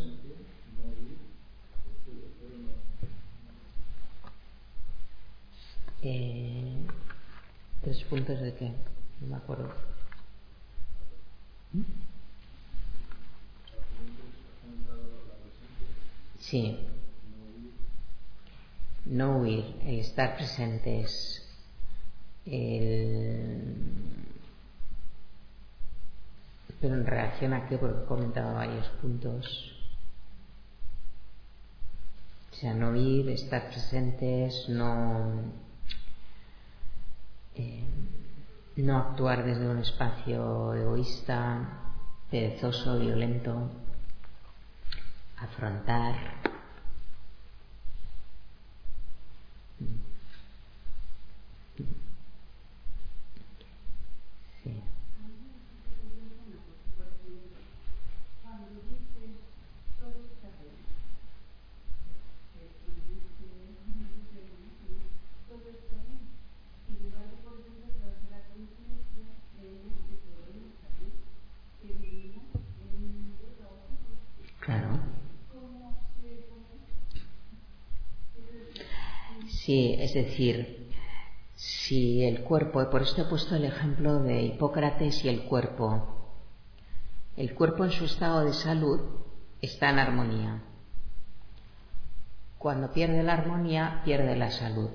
Eh, ¿Tres puntos de qué? No me acuerdo. Sí. No huir, el estar presentes, el... pero en relación a qué, porque he comentado varios puntos. O sea, no huir, estar presentes, no eh, no actuar desde un espacio egoísta, perezoso, violento, afrontar. Sí. Claro. Sí, es decir, si el cuerpo, por esto he puesto el ejemplo de Hipócrates y el cuerpo. El cuerpo en su estado de salud está en armonía. Cuando pierde la armonía, pierde la salud.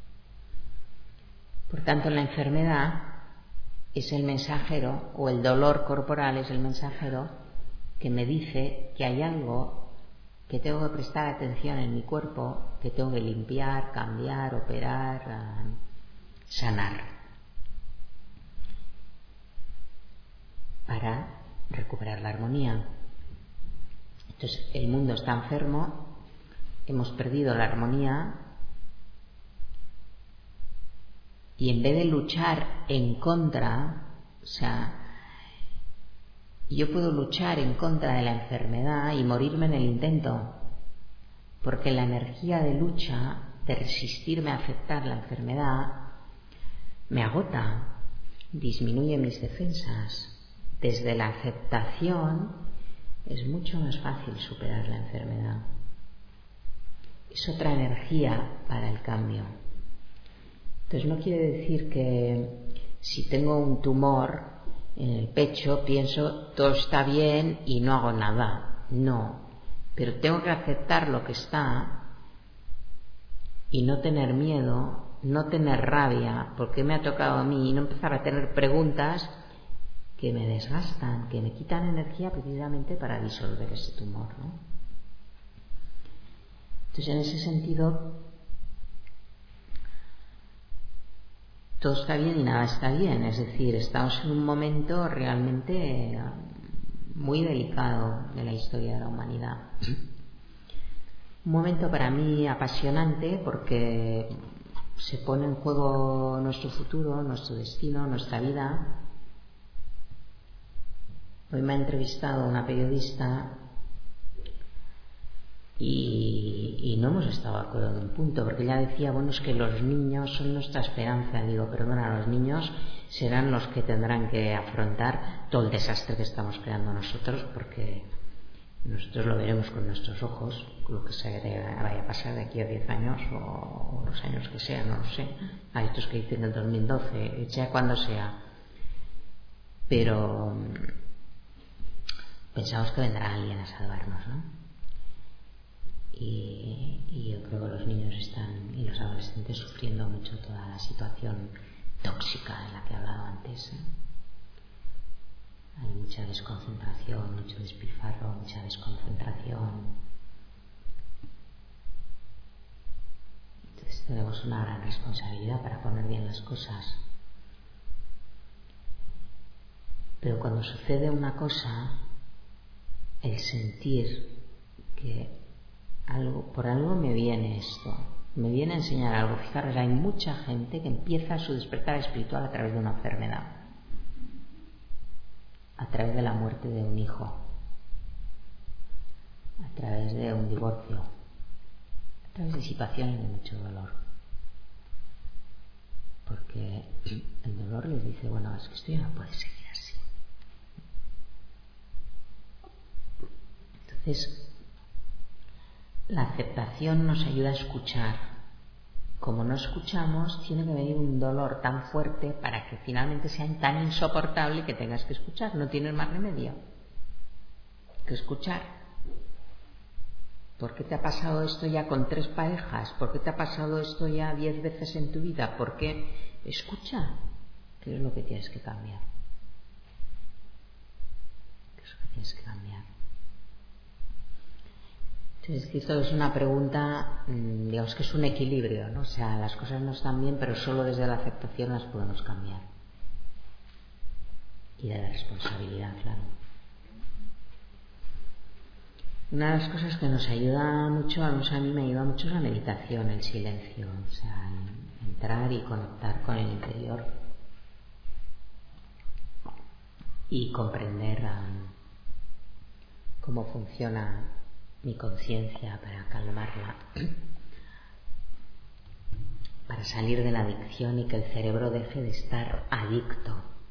Por tanto, la enfermedad es el mensajero, o el dolor corporal es el mensajero que me dice que hay algo que tengo que prestar atención en mi cuerpo, que tengo que limpiar, cambiar, operar, sanar, para recuperar la armonía. Entonces, el mundo está enfermo, hemos perdido la armonía, y en vez de luchar en contra, o sea, yo puedo luchar en contra de la enfermedad y morirme en el intento, porque la energía de lucha, de resistirme a aceptar la enfermedad, me agota, disminuye mis defensas. Desde la aceptación es mucho más fácil superar la enfermedad. Es otra energía para el cambio. Entonces no quiere decir que si tengo un tumor en el pecho pienso todo está bien y no hago nada. No, pero tengo que aceptar lo que está y no tener miedo, no tener rabia, porque me ha tocado a mí, y no empezar a tener preguntas que me desgastan, que me quitan energía precisamente para disolver ese tumor, ¿no? Entonces, en ese sentido, todo está bien y nada está bien, es decir, estamos en un momento realmente muy delicado de la historia de la humanidad. Un momento para mí apasionante porque se pone en juego nuestro futuro, nuestro destino, nuestra vida. Hoy me ha entrevistado una periodista y, y no hemos estado de acuerdo en un punto, porque ella decía, bueno, es que los niños son nuestra esperanza. Digo, perdona, los niños serán los que tendrán que afrontar todo el desastre que estamos creando nosotros, porque nosotros lo veremos con nuestros ojos, lo que se vaya a pasar de aquí a diez años o los años que sean, no lo sé. Hay otros que dicen el dos mil doce, sea cuando sea. Pero pensamos que vendrá alguien a salvarnos, ¿no? Y, y yo creo que los niños están y los adolescentes sufriendo mucho toda la situación tóxica de la que he hablado antes, ¿eh? Hay mucha desconcentración, mucho despilfarro, mucha desconcentración. Entonces tenemos una gran responsabilidad para poner bien las cosas. Pero cuando sucede una cosa, el sentir que algo, por algo me viene esto, me viene a enseñar algo. Fijaros, hay mucha gente que empieza su despertar espiritual a través de una enfermedad, a través de la muerte de un hijo, a través de un divorcio, a través de situaciones de mucho dolor. Porque el dolor les dice, bueno, es que esto ya no puede seguir así. Entonces, la aceptación nos ayuda a escuchar. Como no escuchamos, tiene que venir un dolor tan fuerte para que finalmente sea tan insoportable que tengas que escuchar. No tienes más remedio que escuchar. ¿Por qué te ha pasado esto ya con tres parejas? ¿Por qué te ha pasado esto ya diez veces en tu vida? ¿Por qué? Escucha. ¿Qué es lo que tienes que cambiar? ¿Qué es lo que tienes que cambiar? Entonces, esto es una pregunta, digamos que es un equilibrio, ¿no? O sea, las cosas no están bien, pero solo desde la aceptación las podemos cambiar. Y de la responsabilidad, claro. Una de las cosas que nos ayuda mucho, a mí me ayuda mucho, es la meditación, el silencio. O sea, entrar y conectar con el interior y comprender um, cómo funciona mi conciencia para calmarla, para salir de la adicción y que el cerebro deje de estar adicto,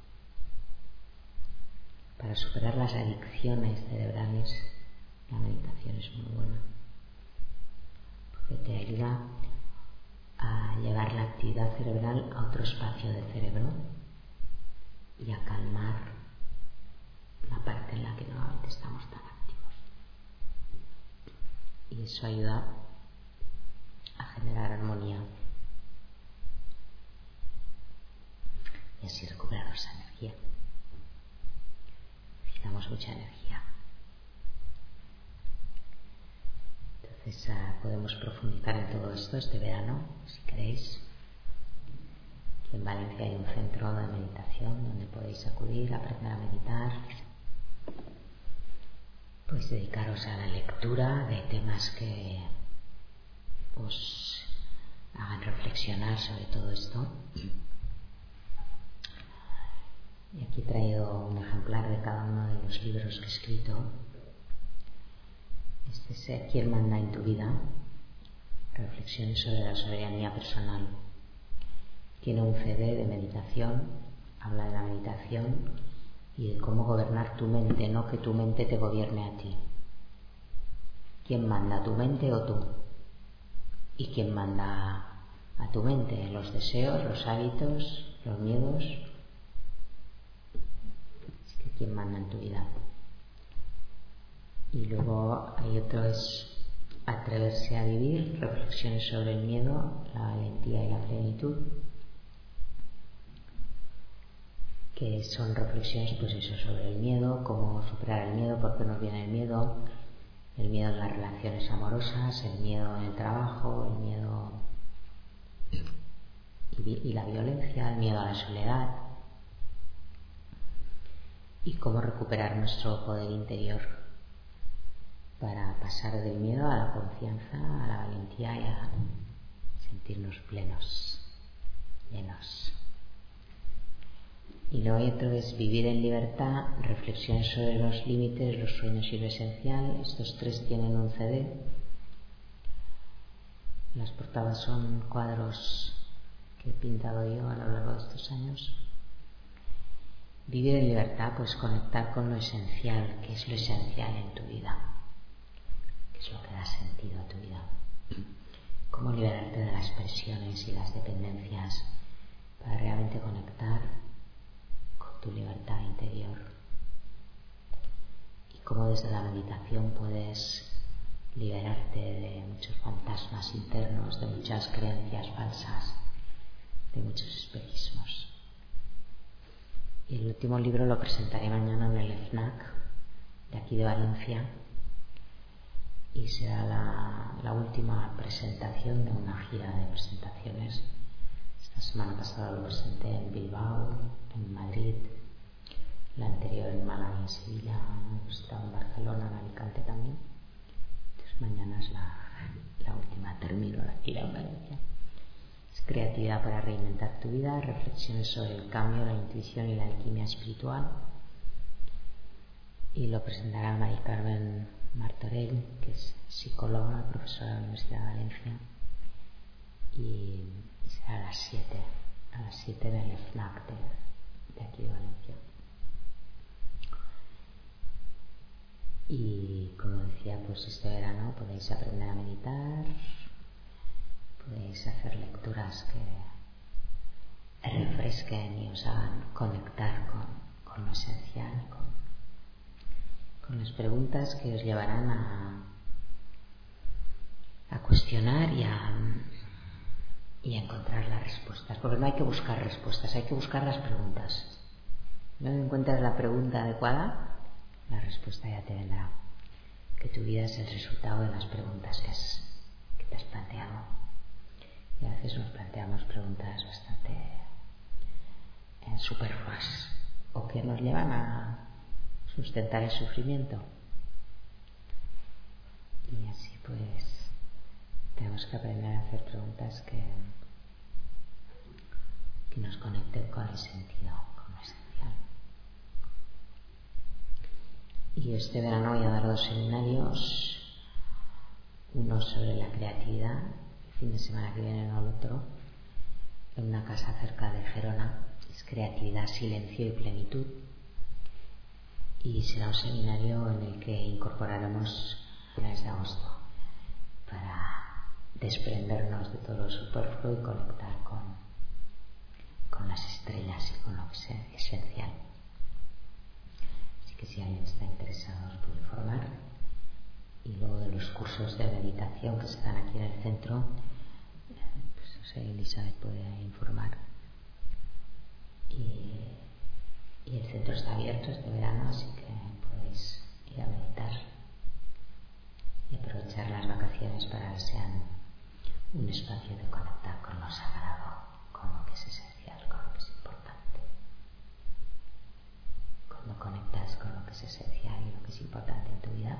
para superar las adicciones cerebrales. La meditación es muy buena porque te ayuda a llevar la actividad cerebral a otro espacio del cerebro y a calmar la parte en la que normalmente estamos tan activos. Y eso ayuda a generar armonía y así recuperar nuestra energía. Necesitamos mucha energía. Entonces uh, podemos profundizar en todo esto este verano, si queréis. Aquí en Valencia hay un centro de meditación donde podéis acudir a aprender a meditar. Pues dedicaros a la lectura de temas que os hagan reflexionar sobre todo esto. Y aquí he traído un ejemplar de cada uno de los libros que he escrito. Este es ¿Quién manda en tu vida? Reflexiones sobre la soberanía personal. Tiene un C D de meditación, habla de la meditación y de cómo gobernar tu mente, no que tu mente te gobierne a ti. ¿Quién manda, tu mente o tú? ¿Y quién manda a tu mente? ¿Los deseos, los hábitos, los miedos? Es que ¿quién manda en tu vida? Y luego hay otro, es atreverse a vivir, reflexiones sobre el miedo, la valentía y la plenitud, que son reflexiones pues eso, sobre el miedo, cómo superar el miedo, por qué nos viene el miedo, el miedo en las relaciones amorosas, el miedo en el trabajo, el miedo y, y la violencia, el miedo a la soledad, y cómo recuperar nuestro poder interior para pasar del miedo a la confianza, a la valentía y a sentirnos plenos, llenos. Y lo otro es vivir en libertad, reflexiones sobre los límites, los sueños y lo esencial. Estos tres tienen un C D. Las portadas son cuadros que he pintado yo a lo largo de estos años. Vivir en libertad, pues conectar con lo esencial, que es lo esencial en tu vida, que es lo que da sentido a tu vida. Cómo liberarte de las presiones y las dependencias para realmente conectar tu libertad interior, y cómo desde la meditación puedes liberarte de muchos fantasmas internos, de muchas creencias falsas, de muchos espejismos. Y el último libro lo presentaré mañana en el FNAC de aquí de Valencia, y será la, la última presentación de una gira de presentaciones. La semana pasada lo presenté en Bilbao, en Madrid, la anterior en Málaga y en Sevilla, he estado en Barcelona, en Alicante también. Entonces mañana es la, la última, termino la gira en Valencia. Es creatividad para reinventar tu vida, reflexiones sobre el cambio, la intuición y la alquimia espiritual. Y lo presentará Mari Carmen Martorell, que es psicóloga, profesora de la Universidad de Valencia. Y será a las siete, a las siete en el FNAC de, de aquí de Valencia. Y como decía, pues este verano podéis aprender a meditar, podéis hacer lecturas que refresquen y os hagan conectar con, con lo esencial, con, con las preguntas que os llevarán a, a cuestionar y a y encontrar las respuestas, porque no hay que buscar respuestas, hay que buscar las preguntas. No encuentras la pregunta adecuada, la respuesta ya te vendrá, que tu vida es el resultado de las preguntas que, has, que te has planteado. Y a veces nos planteamos preguntas bastante eh, superfluas o que nos llevan a sustentar el sufrimiento, y así pues tenemos que aprender a hacer preguntas que, que nos conecten con el sentido, con lo esencial. Y este verano voy a dar dos seminarios, uno sobre la creatividad, el fin de semana que viene no el otro, en una casa cerca de Gerona, es creatividad, silencio y plenitud. Y será un seminario en el que incorporaremos finales de agosto para desprendernos de todo lo superfluo y conectar con, con las estrellas y con lo esencial. Así que si alguien está interesado os puedo informar. Y luego de los cursos de meditación que se dan aquí en el centro, pues no sé, Elizabeth puede informar. Y, y el centro está abierto este verano, así que podéis ir a meditar y aprovechar las vacaciones para que sean un espacio de conectar con lo sagrado, con lo que es esencial, con lo que es importante. Cuando conectas con lo que es esencial y lo que es importante en tu vida,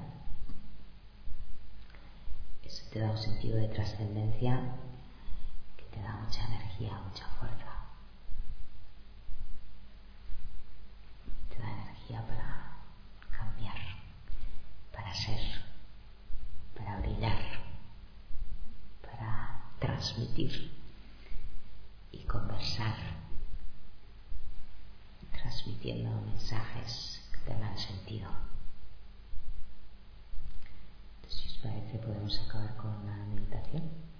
eso te da un sentido de trascendencia que te da mucha energía, mucha fuerza. Te da energía para cambiar, para ser, para brillar, para transmitir y conversar, transmitiendo mensajes que tengan sentido. Entonces, si os parece, podemos acabar con la meditación.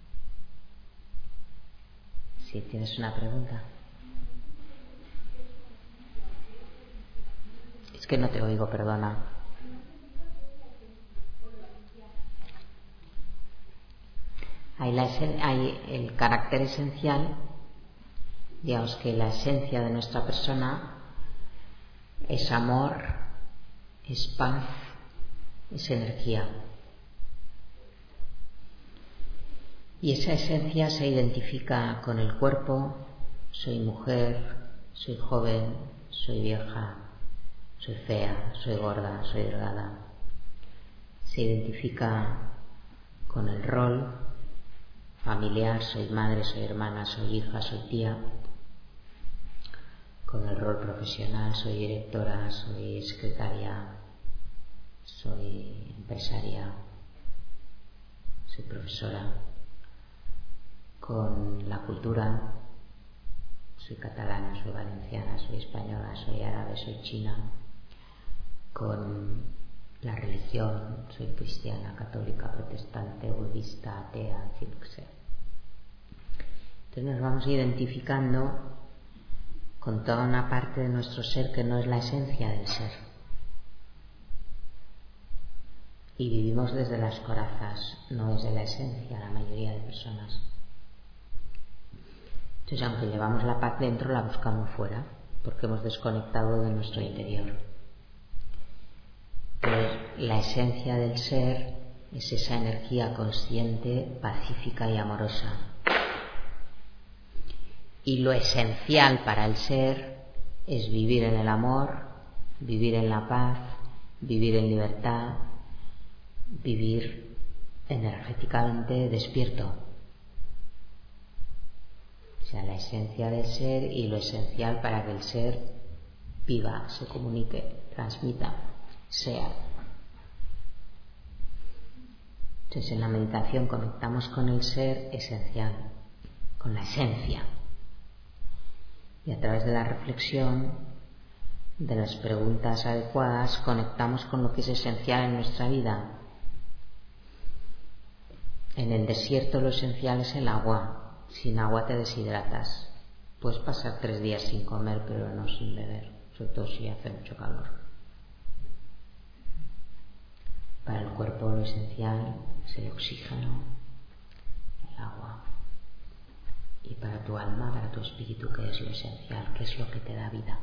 Si tienes una pregunta. Es que no te oigo, perdona. Hay, la esen- hay el carácter esencial, digamos que la esencia de nuestra persona es amor, es paz, es energía. Y esa esencia se identifica con el cuerpo. Soy mujer, soy joven, soy vieja, soy fea, soy gorda, soy delgada. Se identifica con el rol familiar, soy madre, soy hermana, soy hija, soy tía. Con el rol profesional, soy directora, soy secretaria, soy empresaria, soy profesora. Con la cultura, soy catalana, soy valenciana, soy española, soy árabe, soy china. Con la religión, soy cristiana, católica, protestante, budista, atea, en fin, que sea. Entonces nos vamos identificando con toda una parte de nuestro ser que no es la esencia del ser. Y vivimos desde las corazas, no desde la esencia, la mayoría de personas. Entonces, aunque llevamos la paz dentro, la buscamos fuera, porque hemos desconectado de nuestro interior. Entonces, la esencia del ser es esa energía consciente, pacífica y amorosa. Y lo esencial para el ser es vivir en el amor, vivir en la paz, vivir en libertad, vivir energéticamente despierto. O sea, la esencia del ser y lo esencial para que el ser viva, se comunique, transmita, sea. Entonces, en la meditación conectamos con el ser esencial, con la esencia. Y a través de la reflexión, de las preguntas adecuadas, conectamos con lo que es esencial en nuestra vida. En el desierto lo esencial es el agua. Sin agua te deshidratas. Puedes pasar tres días sin comer, pero no sin beber, sobre todo si hace mucho calor. Para el cuerpo lo esencial es el oxígeno, el agua. Y para tu alma, para tu espíritu, ¿qué es lo esencial? ¿Qué es lo que te da vida?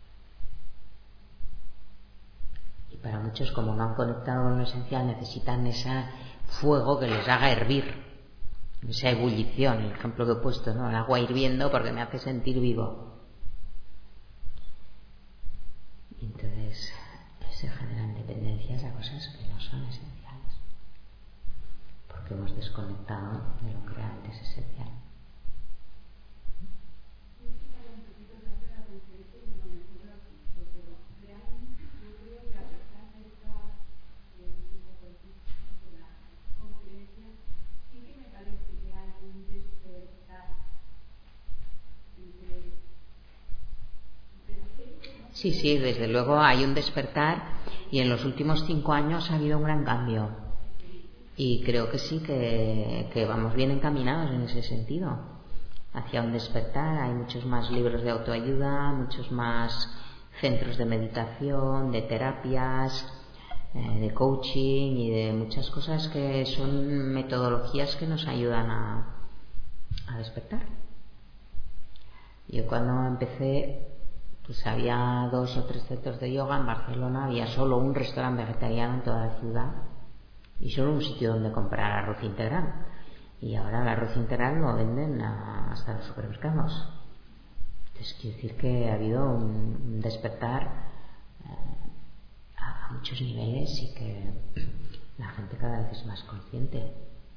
Y para muchos, como no han conectado con lo esencial, necesitan ese fuego que les haga hervir. Esa ebullición, el ejemplo que he puesto, ¿no? El agua hirviendo porque me hace sentir vivo. Y entonces se generan dependencias a cosas que no son esenciales, porque hemos desconectado de lo que realmente es esencial. Sí, sí, desde luego hay un despertar y en los últimos cinco años ha habido un gran cambio y creo que sí, que, que vamos bien encaminados en ese sentido, hacia un despertar. Hay muchos más libros de autoayuda, muchos más centros de meditación, de terapias, eh, de coaching y de muchas cosas que son metodologías que nos ayudan a, a despertar. Yo cuando empecé, pues había dos o tres centros de yoga en Barcelona, había solo un restaurante vegetariano en toda la ciudad y solo un sitio donde comprar arroz integral. Y ahora el arroz integral lo venden a, hasta los supermercados. Entonces quiere decir que ha habido un, un despertar eh, a, a muchos niveles y que la gente cada vez es más consciente.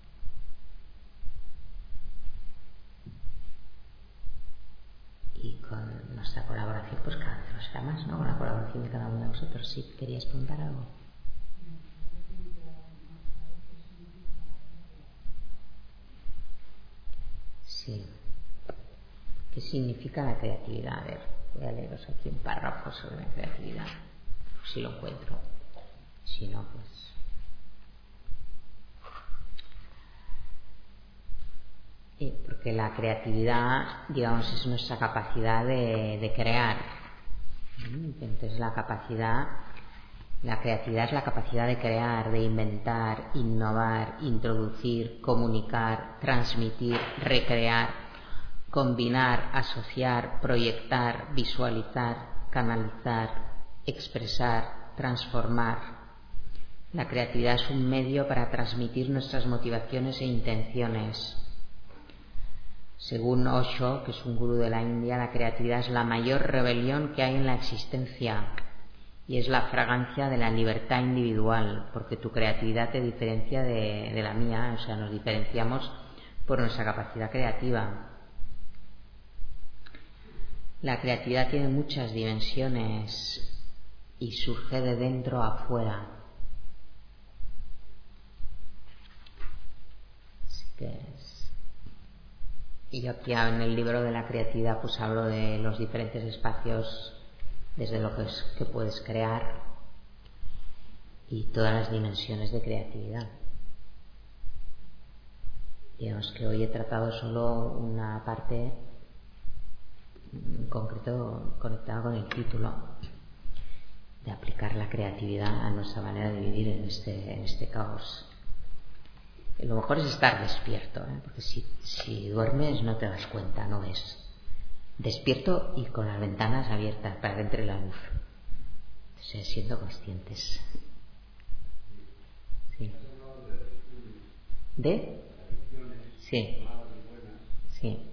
Y con nuestra colaboración pues cada vez lo será más, ¿no? Con la colaboración de cada uno de vosotros. ¿Sí querías preguntar algo? Sí. ¿Qué significa la creatividad? A ver, voy a leeros aquí un párrafo sobre la creatividad, si lo encuentro. Si no, pues... Sí, porque la creatividad, digamos, es nuestra capacidad de, de crear. Entonces la capacidad La creatividad es la capacidad de crear, de inventar, innovar, introducir, comunicar, transmitir, recrear, combinar, asociar, proyectar, visualizar, canalizar, expresar, transformar. La creatividad es un medio para transmitir nuestras motivaciones e intenciones. Según Osho, que es un gurú de la India, la creatividad es la mayor rebelión que hay en la existencia y es la fragancia de la libertad individual, porque tu creatividad te diferencia de, de la mía, o sea, nos diferenciamos por nuestra capacidad creativa. La creatividad tiene muchas dimensiones y surge de dentro a afuera. Así que es... Y yo aquí en el libro de la creatividad pues hablo de los diferentes espacios desde lo que, es, que puedes crear y todas las dimensiones de creatividad. Digamos que hoy he tratado solo una parte en concreto conectada con el título de aplicar la creatividad a nuestra manera de vivir en este, en este caos. Lo mejor es estar despierto, ¿eh? Porque si, si duermes no te das cuenta, no ves. Despierto y con las ventanas abiertas para que entre la luz. O sea, siendo conscientes. Sí. ¿De? Sí. Sí.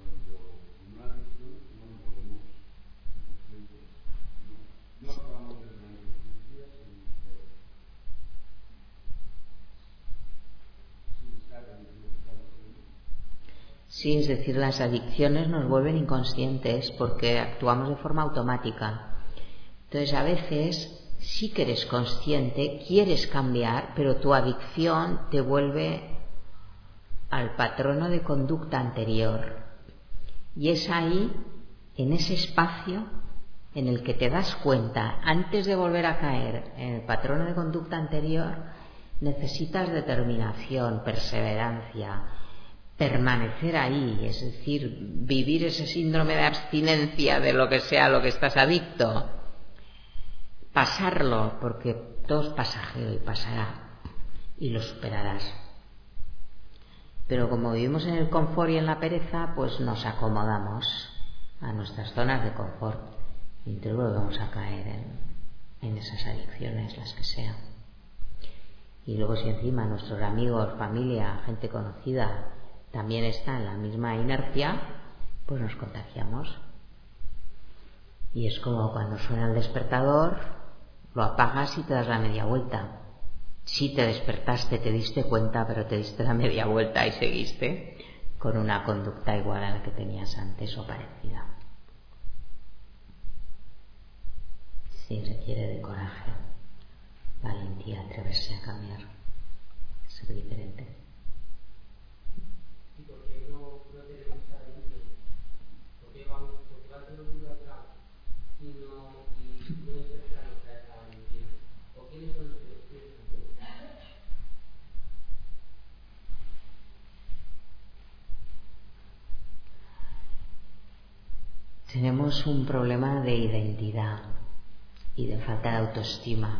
Sí, es decir, las adicciones nos vuelven inconscientes porque actuamos de forma automática. Entonces, a veces sí que eres consciente, quieres cambiar, pero tu adicción te vuelve al patrono de conducta anterior. Y es ahí, en ese espacio, en el que te das cuenta, antes de volver a caer en el patrono de conducta anterior, necesitas determinación, perseverancia, permanecer ahí, es decir, vivir ese síndrome de abstinencia de lo que sea a lo que estás adicto, pasarlo, porque todo es pasajero y pasará, y lo superarás. Pero como vivimos en el confort y en la pereza, pues nos acomodamos a nuestras zonas de confort y entonces volvemos a caer en, en esas adicciones, las que sean. Y luego si encima nuestros amigos, familia, gente conocida también está en la misma inercia, pues nos contagiamos. Y es como cuando suena el despertador, lo apagas y te das la media vuelta. Sí te despertaste, te diste cuenta, pero te diste la media vuelta y seguiste con una conducta igual a la que tenías antes o parecida. Sí, requiere de coraje, valentía, atreverse a cambiar, ser diferente. Tenemos un problema de identidad y de falta de autoestima.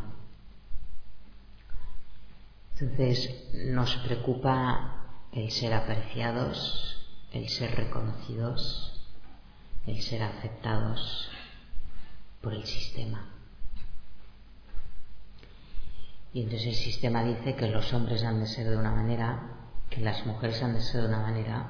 Entonces nos preocupa el ser apreciados, el ser reconocidos, el ser aceptados por el sistema. Y entonces el sistema dice que los hombres han de ser de una manera, que las mujeres han de ser de una manera,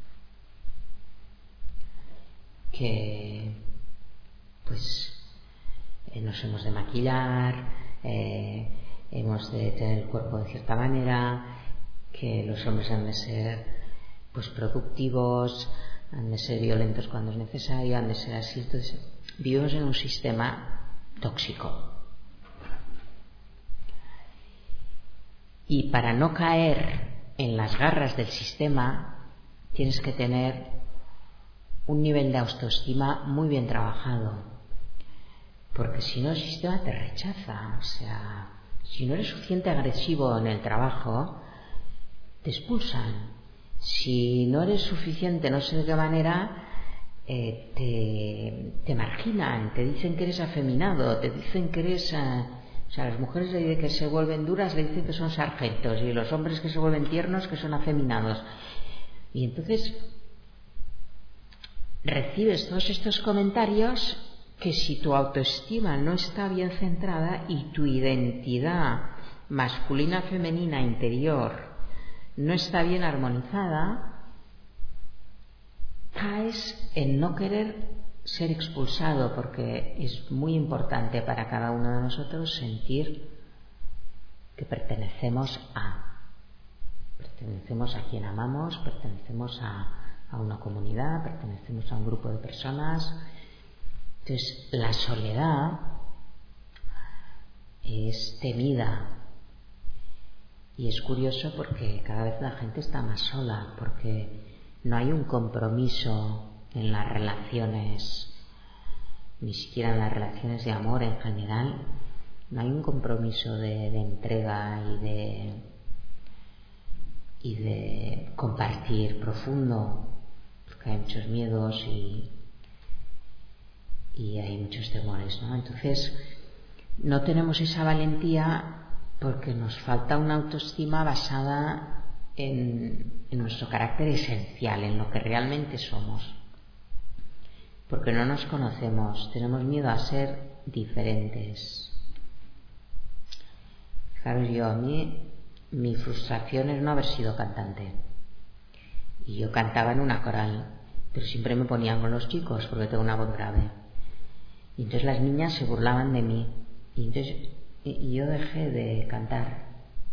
que pues eh, nos hemos de maquillar, eh, hemos de tener el cuerpo de cierta manera, que los hombres han de ser pues productivos, han de ser violentos cuando es necesario, han de ser así. Entonces vivimos en un sistema tóxico. Y para no caer en las garras del sistema tienes que tener un nivel de autoestima muy bien trabajado, porque si no el sistema te rechaza. O sea, si no eres suficiente agresivo en el trabajo, te expulsan. Si no eres suficiente, no sé de qué manera, eh, te, te marginan, te dicen que eres afeminado, te dicen que eres uh, O sea, las mujeres que se vuelven duras le dicen que son sargentos, y los hombres que se vuelven tiernos que son afeminados. Y entonces recibes todos estos comentarios que, si tu autoestima no está bien centrada y tu identidad masculina, femenina, interior no está bien armonizada, caes en no querer ser expulsado, porque es muy importante para cada uno de nosotros sentir que pertenecemos a pertenecemos a quien amamos, pertenecemos a a una comunidad, pertenecemos a un grupo de personas. Entonces, la soledad es temida, y es curioso porque cada vez la gente está más sola, porque no hay un compromiso en las relaciones, ni siquiera en las relaciones de amor en general. No hay un compromiso de, de entrega y de y de compartir profundo, porque hay muchos miedos y, y hay muchos temores, ¿no? Entonces, no tenemos esa valentía porque nos falta una autoestima basada en, en nuestro carácter esencial, en lo que realmente somos. Porque no nos conocemos, tenemos miedo a ser diferentes. Fijaros, yo a mí, mi frustración es no haber sido cantante. Y yo cantaba en una coral, pero siempre me ponían con los chicos porque tengo una voz grave. Y entonces las niñas se burlaban de mí. Y entonces y yo dejé de cantar.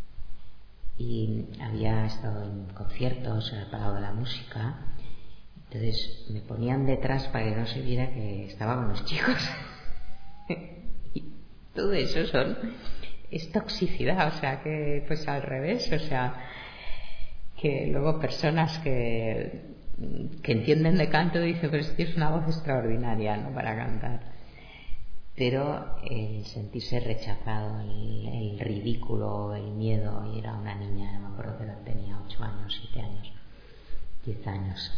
Y había estado en conciertos, era pagado de la música. Entonces me ponían detrás para que no se viera que estaba con los chicos. Y todo eso son es toxicidad, o sea que pues al revés, o sea que luego personas que que entienden de canto dicen, pero es que es una voz extraordinaria, ¿no?, para cantar. Pero el sentirse rechazado, el, el ridículo, el miedo, y era una niña, no me acuerdo que tenía ocho años, siete años, diez años.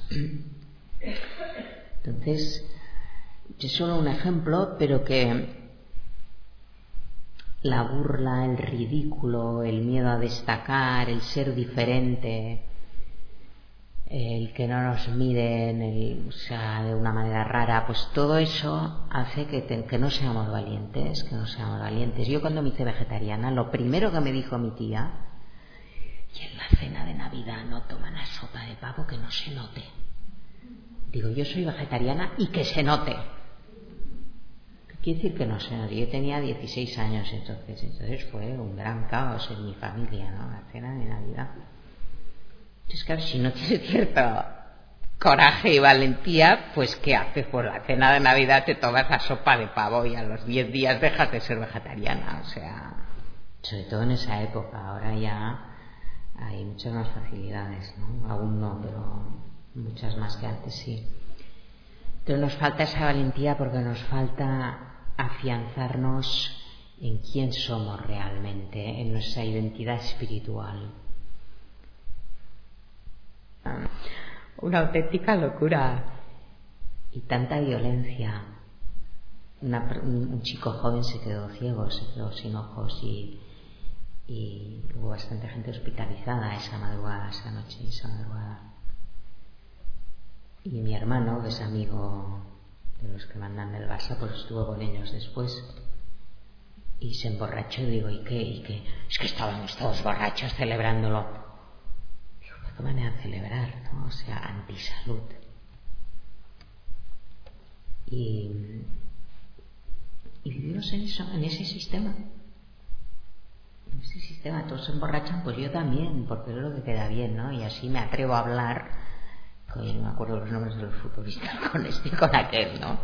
Entonces, es solo un ejemplo, pero que la burla, el ridículo, el miedo a destacar, el ser diferente, el que no nos miren, el, o sea, de una manera rara, pues todo eso hace que, te, que no seamos valientes, que no seamos valientes. Yo cuando me hice vegetariana, lo primero que me dijo mi tía, y en la cena de Navidad no toman la sopa de pavo, que no se note. Digo, yo soy vegetariana y que se note. Quiere decir que no se note. Yo tenía dieciséis años entonces, entonces fue un gran caos en mi familia, ¿no?, la cena de Navidad. Entonces, claro, si no tienes cierto coraje y valentía, pues ¿qué haces? Por la cena de Navidad te tomas la sopa de pavo y a los diez días dejas de ser vegetariana. O sea, sobre todo en esa época. Ahora ya hay muchas más facilidades, ¿no? Aún no, pero muchas más que antes sí. Entonces nos falta esa valentía porque nos falta afianzarnos en quién somos realmente, en nuestra identidad espiritual. Una auténtica locura y tanta violencia. Una, un, un chico joven se quedó ciego, se quedó sin ojos y, y hubo bastante gente hospitalizada esa madrugada, esa noche, esa madrugada. Y mi hermano, que es amigo de los que mandan del Barça, pues estuvo con ellos después y se emborrachó. Y digo, ¿y qué? ¿Y qué? Es que estábamos todos borrachos celebrándolo. Qué manera de celebrar, ¿no? O sea, antisalud. Y, y vivimos en eso, en ese sistema. En ese sistema, todos se emborrachan, pues yo también, porque es lo que queda bien, ¿no? Y así me atrevo a hablar, que no me acuerdo los nombres de los futbolistas, con este y con aquel, ¿no?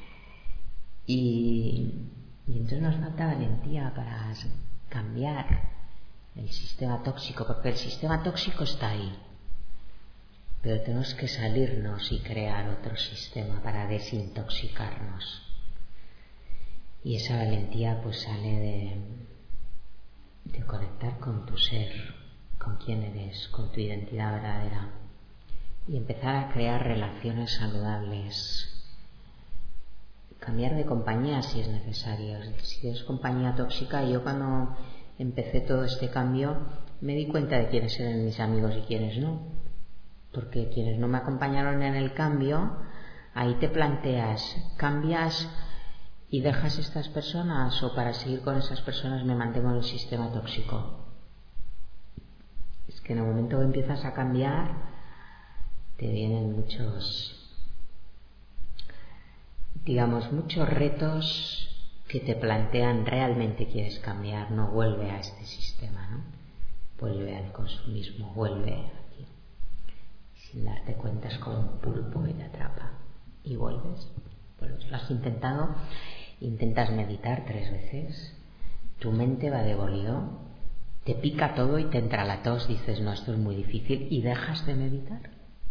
Y, y entonces nos falta valentía para cambiar el sistema tóxico, porque el sistema tóxico está ahí, pero tenemos que salirnos y crear otro sistema para desintoxicarnos. Y esa valentía pues sale de, de conectar con tu ser, con quién eres, con tu identidad verdadera, y empezar a crear relaciones saludables cambiar de compañía si es necesario. Es decir, si es compañía tóxica, yo cuando empecé todo este cambio me di cuenta de quiénes eran mis amigos y quiénes no, porque quienes no me acompañaron en el cambio, ahí te planteas, ¿cambias y dejas estas personas o para seguir con esas personas me mantengo en el sistema tóxico? Es que en el momento que empiezas a cambiar te vienen muchos, digamos, muchos retos que te plantean realmente quieres cambiar, no vuelve a este sistema, ¿no? Vuelve al consumismo, vuelve aquí. Sin darte cuenta es como un pulpo que te atrapa y vuelves, vuelves. Lo has intentado, intentas meditar tres veces, tu mente va de bolio, te pica todo y te entra la tos, dices no, esto es muy difícil y dejas de meditar.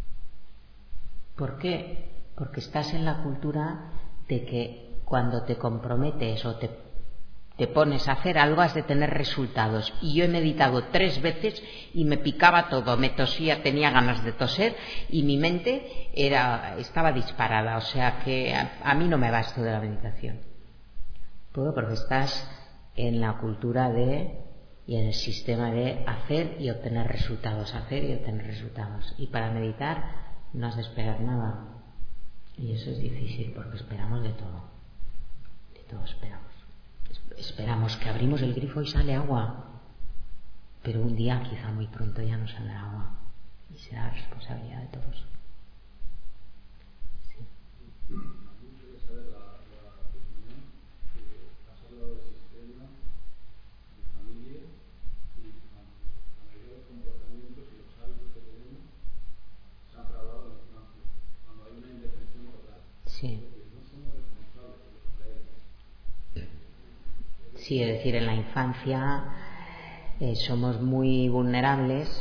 ¿Por qué? Porque estás en la cultura de que cuando te comprometes o te, te pones a hacer algo has de tener resultados. Y yo he meditado tres veces y me picaba todo, me tosía, tenía ganas de toser y mi mente era, estaba disparada. O sea que a, a mí no me va esto de la meditación. Todo porque estás en la cultura de y en el sistema de hacer y obtener resultados, hacer y obtener resultados. Y para meditar no has de esperar nada. Y eso es difícil porque esperamos de todo. De todo esperamos. Esperamos que abrimos el grifo y sale agua. Pero un día, quizá muy pronto, ya no saldrá agua. Y será responsabilidad de todos. Sí. Sí. Sí, es decir, en la infancia eh, somos muy vulnerables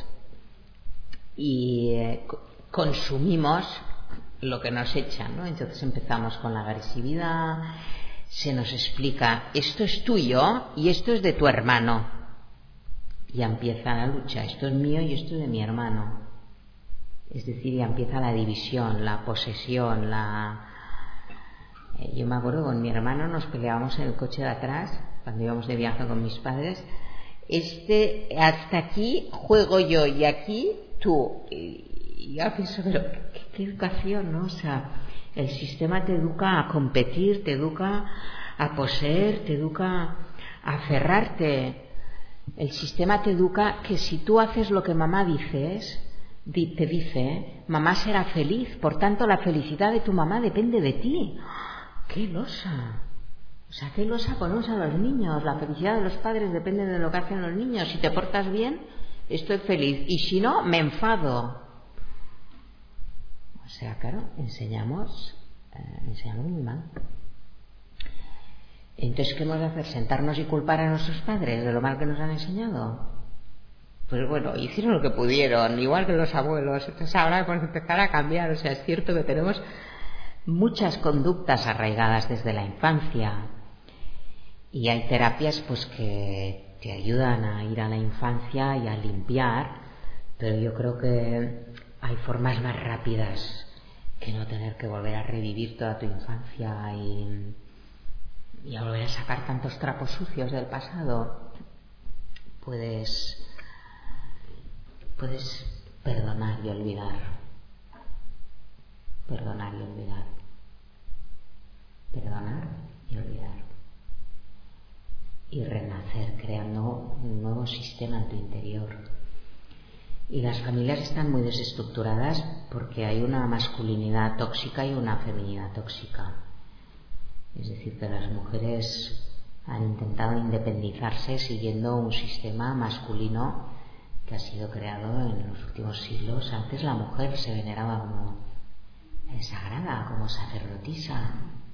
y eh, consumimos lo que nos echan, ¿no? Entonces empezamos con la agresividad, se nos explica, esto es tuyo y esto es de tu hermano. Ya empieza la lucha, esto es mío y esto es de mi hermano. Es decir, ya empieza la división, la posesión, la... Eh, yo me acuerdo con mi hermano nos peleábamos en el coche de atrás cuando íbamos de viaje con mis padres. Este, hasta aquí juego yo y aquí tú. Y yo pienso, pero ¿qué, qué educación, ¿no? O sea, el sistema te educa a competir, te educa a poseer, te educa a aferrarte. El sistema te educa que si tú haces lo que mamá dices, te dice, mamá será feliz, por tanto la felicidad de tu mamá depende de ti. ¡Qué losa! O sea, qué losa ponemos a los niños. La felicidad de los padres depende de lo que hacen los niños. Si te portas bien, estoy feliz. Y si no, me enfado. O sea, claro, enseñamos, eh, enseñamos muy mal. Entonces, ¿qué hemos de hacer? ¿Sentarnos y culpar a nuestros padres de lo mal que nos han enseñado? Pues bueno, hicieron lo que pudieron, igual que los abuelos. Entonces ahora podemos empezar a cambiar. O sea, es cierto que tenemos muchas conductas arraigadas desde la infancia y hay terapias pues que te ayudan a ir a la infancia y a limpiar, pero yo creo que hay formas más rápidas que no tener que volver a revivir toda tu infancia y, y a volver a sacar tantos trapos sucios del pasado. Puedes puedes perdonar y olvidar, perdonar y olvidar. Perdonar y olvidar. Y renacer creando un nuevo sistema en tu interior. Y las familias están muy desestructuradas porque hay una masculinidad tóxica y una feminidad tóxica. Es decir, que las mujeres han intentado independizarse siguiendo un sistema masculino que ha sido creado en los últimos siglos. Antes la mujer se veneraba como sagrada, como sacerdotisa.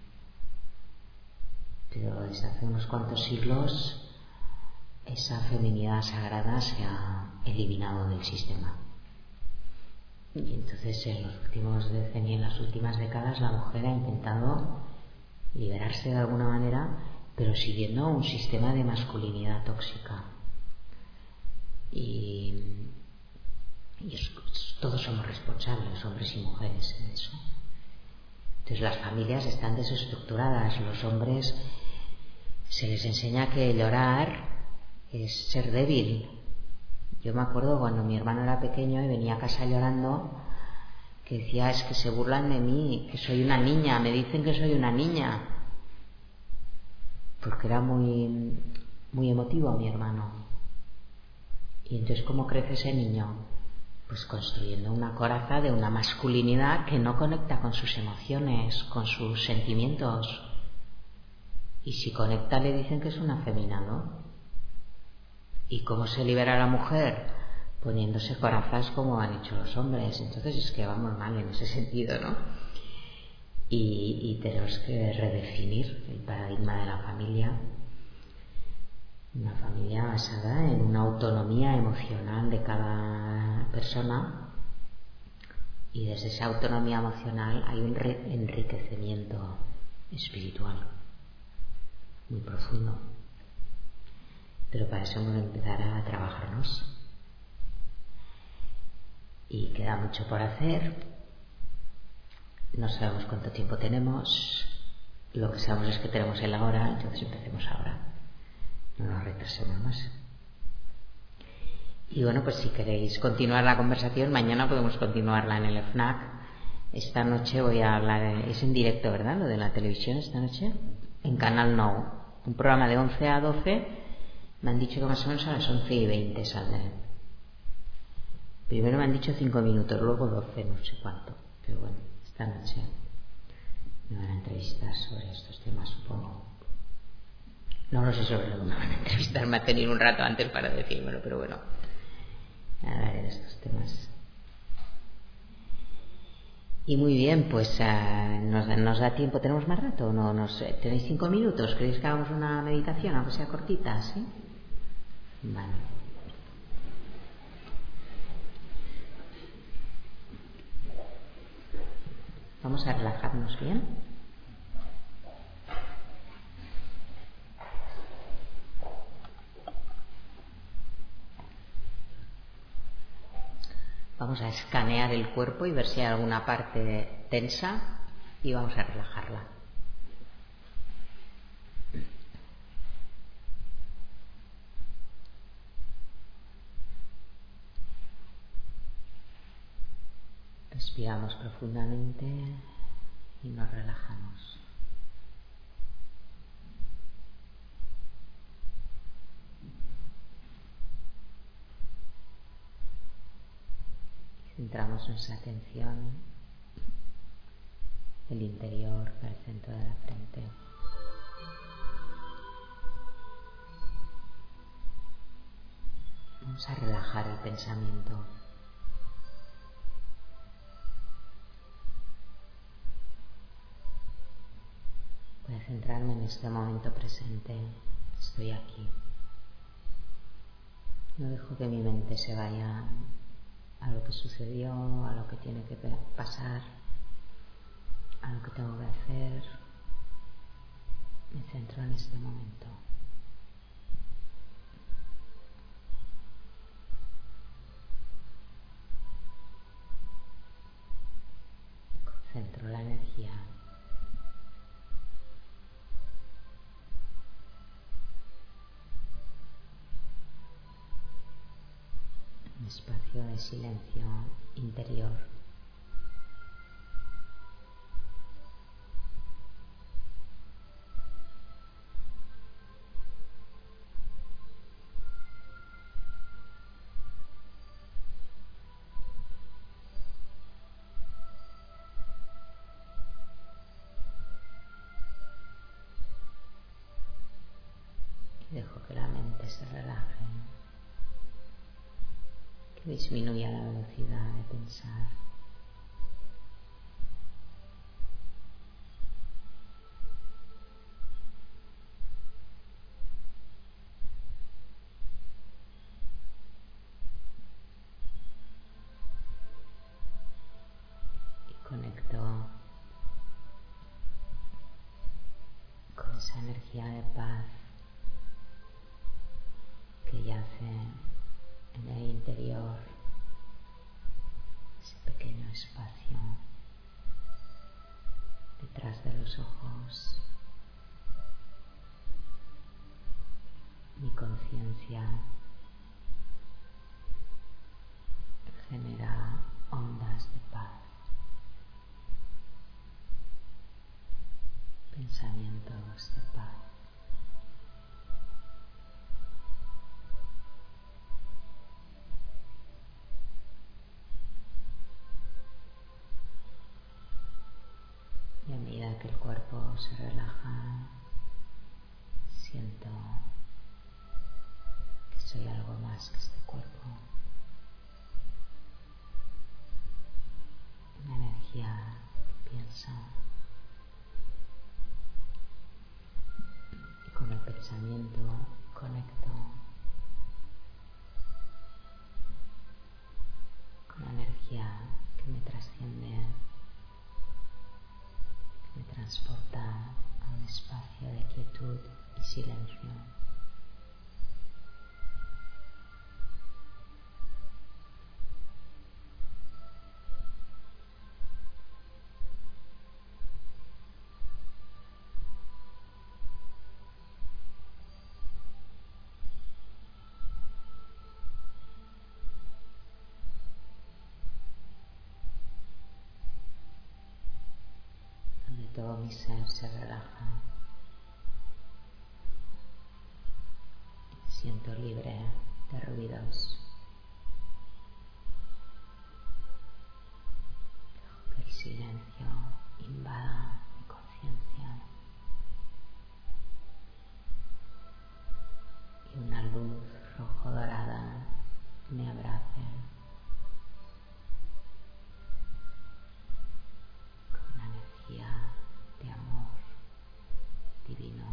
Pero desde hace unos cuantos siglos esa feminidad sagrada se ha eliminado del sistema. Y entonces en los últimos decenios, en las últimas décadas, la mujer ha intentado liberarse de alguna manera, pero siguiendo un sistema de masculinidad tóxica. Y, y es, todos somos responsables, hombres y mujeres, en eso. Entonces las familias están desestructuradas. Los hombres se les enseña que llorar es ser débil. Yo me acuerdo cuando mi hermano era pequeño y venía a casa llorando, que decía, es que se burlan de mí, que soy una niña, me dicen que soy una niña, porque era muy, muy emotivo mi hermano. Y entonces, ¿cómo crece ese niño? Pues construyendo una coraza de una masculinidad que no conecta con sus emociones, con sus sentimientos. Y si conecta le dicen que es un afeminado. ¿Y cómo se libera a la mujer? Poniéndose corazas como han hecho los hombres. Entonces es que vamos mal en ese sentido, ¿no? Y, y tenemos que redefinir el paradigma de la familia. Una familia basada en una autonomía emocional de cada persona, y desde esa autonomía emocional hay un enriquecimiento espiritual muy profundo. Pero para eso hemos de empezar a trabajarnos. Y queda mucho por hacer. No sabemos cuánto tiempo tenemos. Lo que sabemos es que tenemos el ahora, entonces empecemos ahora. No nos retrasemos más. Y bueno, pues si queréis continuar la conversación, mañana podemos continuarla en el F N A C. Esta noche voy a hablar, es en directo, ¿verdad? Lo de la televisión esta noche. En Canal Nou. Un programa de once a doce. Me han dicho que más o menos a las once y veinte saldré. Primero me han dicho cinco minutos, luego doce, no sé cuánto. Pero bueno, esta noche me van a entrevistar sobre estos temas, supongo. No lo sé sobre lo que me van a entrevistar, me ha tenido un rato antes para decírmelo, pero bueno, hablaré de estos temas. Y muy bien, pues uh, ¿nos, ¿nos da tiempo? ¿Tenemos más rato? ¿No, nos, ¿Tenéis cinco minutos? ¿Queréis que hagamos una meditación, aunque sea cortita? ¿Sí? Vale. Vamos a relajarnos bien. Vamos a escanear el cuerpo y ver si hay alguna parte tensa y vamos a relajarla. Respiramos profundamente y nos relajamos. Centramos nuestra atención en el interior, para el centro de la frente. Vamos a relajar el pensamiento. Voy a centrarme en este momento presente. Estoy aquí. No dejo que mi mente se vaya a lo que sucedió, a lo que tiene que pasar, a lo que tengo que hacer. Me centro en este momento. Concentro la energía. Un espacio de silencio interior. Y dejo que la mente se relaje. Que disminuya la velocidad de pensar. Y conecto con esa energía de paz que yace en el interior, ese pequeño espacio los ojos, mi conciencia genera ondas de paz, pensamientos de paz. Y a medida que el cuerpo se relaja, siento que soy algo más que este cuerpo. Una energía que piensa, y con el pensamiento conecto con la energía que me trasciende, que me transporta a un espacio de quietud y silencio. Todo mi ser se relaja. Me siento libre de ruidos. Dejo que el silencio invada mi conciencia. Y una luz rojo dorada me abrace. Con una energía de amor divino.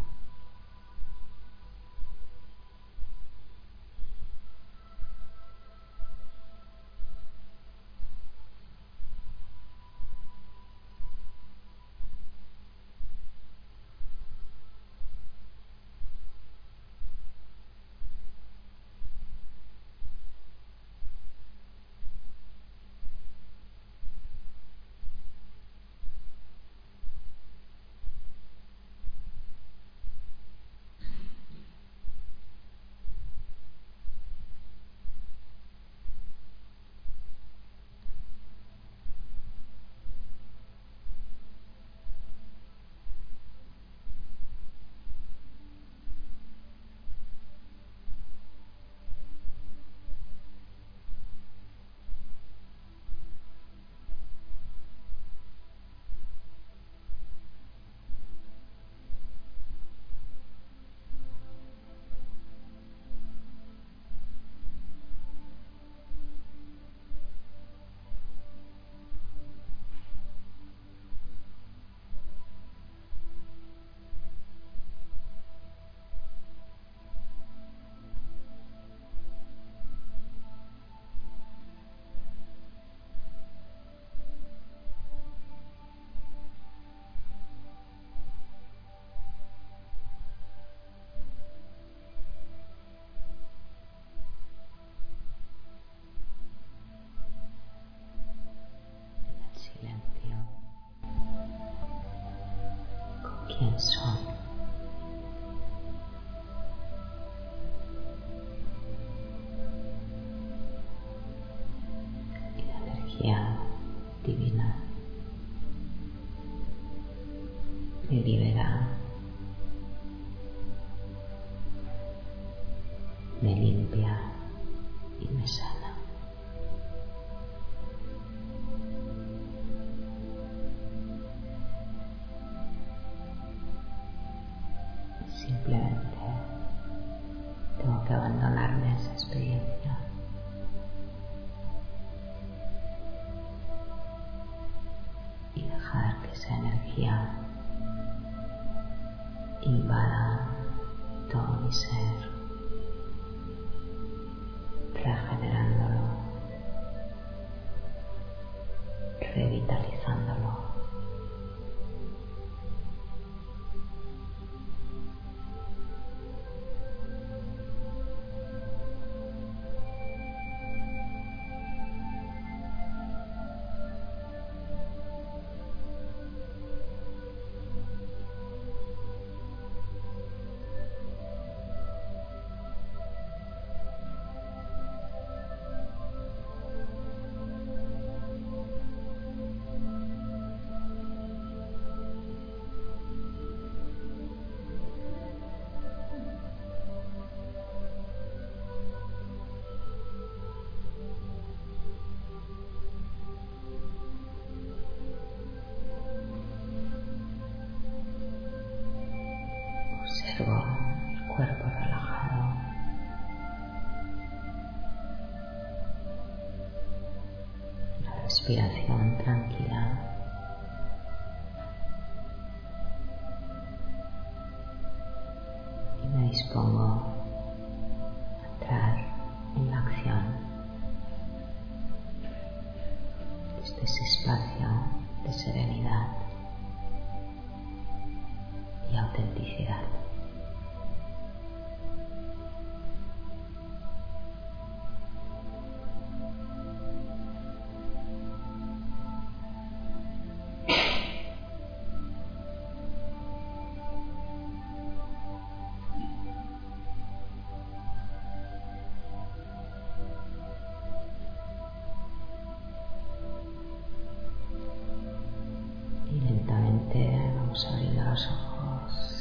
¿Quién soy? Y la energía divina me libera, me limpia y me sana. Simplemente tengo que abandonarme a esa experiencia y dejar que esa energía invada todo mi ser, regenerándolo, revitalizándolo. respiración tranquila. Y me dispongo a entrar en la acción desde ese espacio de serenidad y autenticidad. Lentamente vamos abriendo los ojos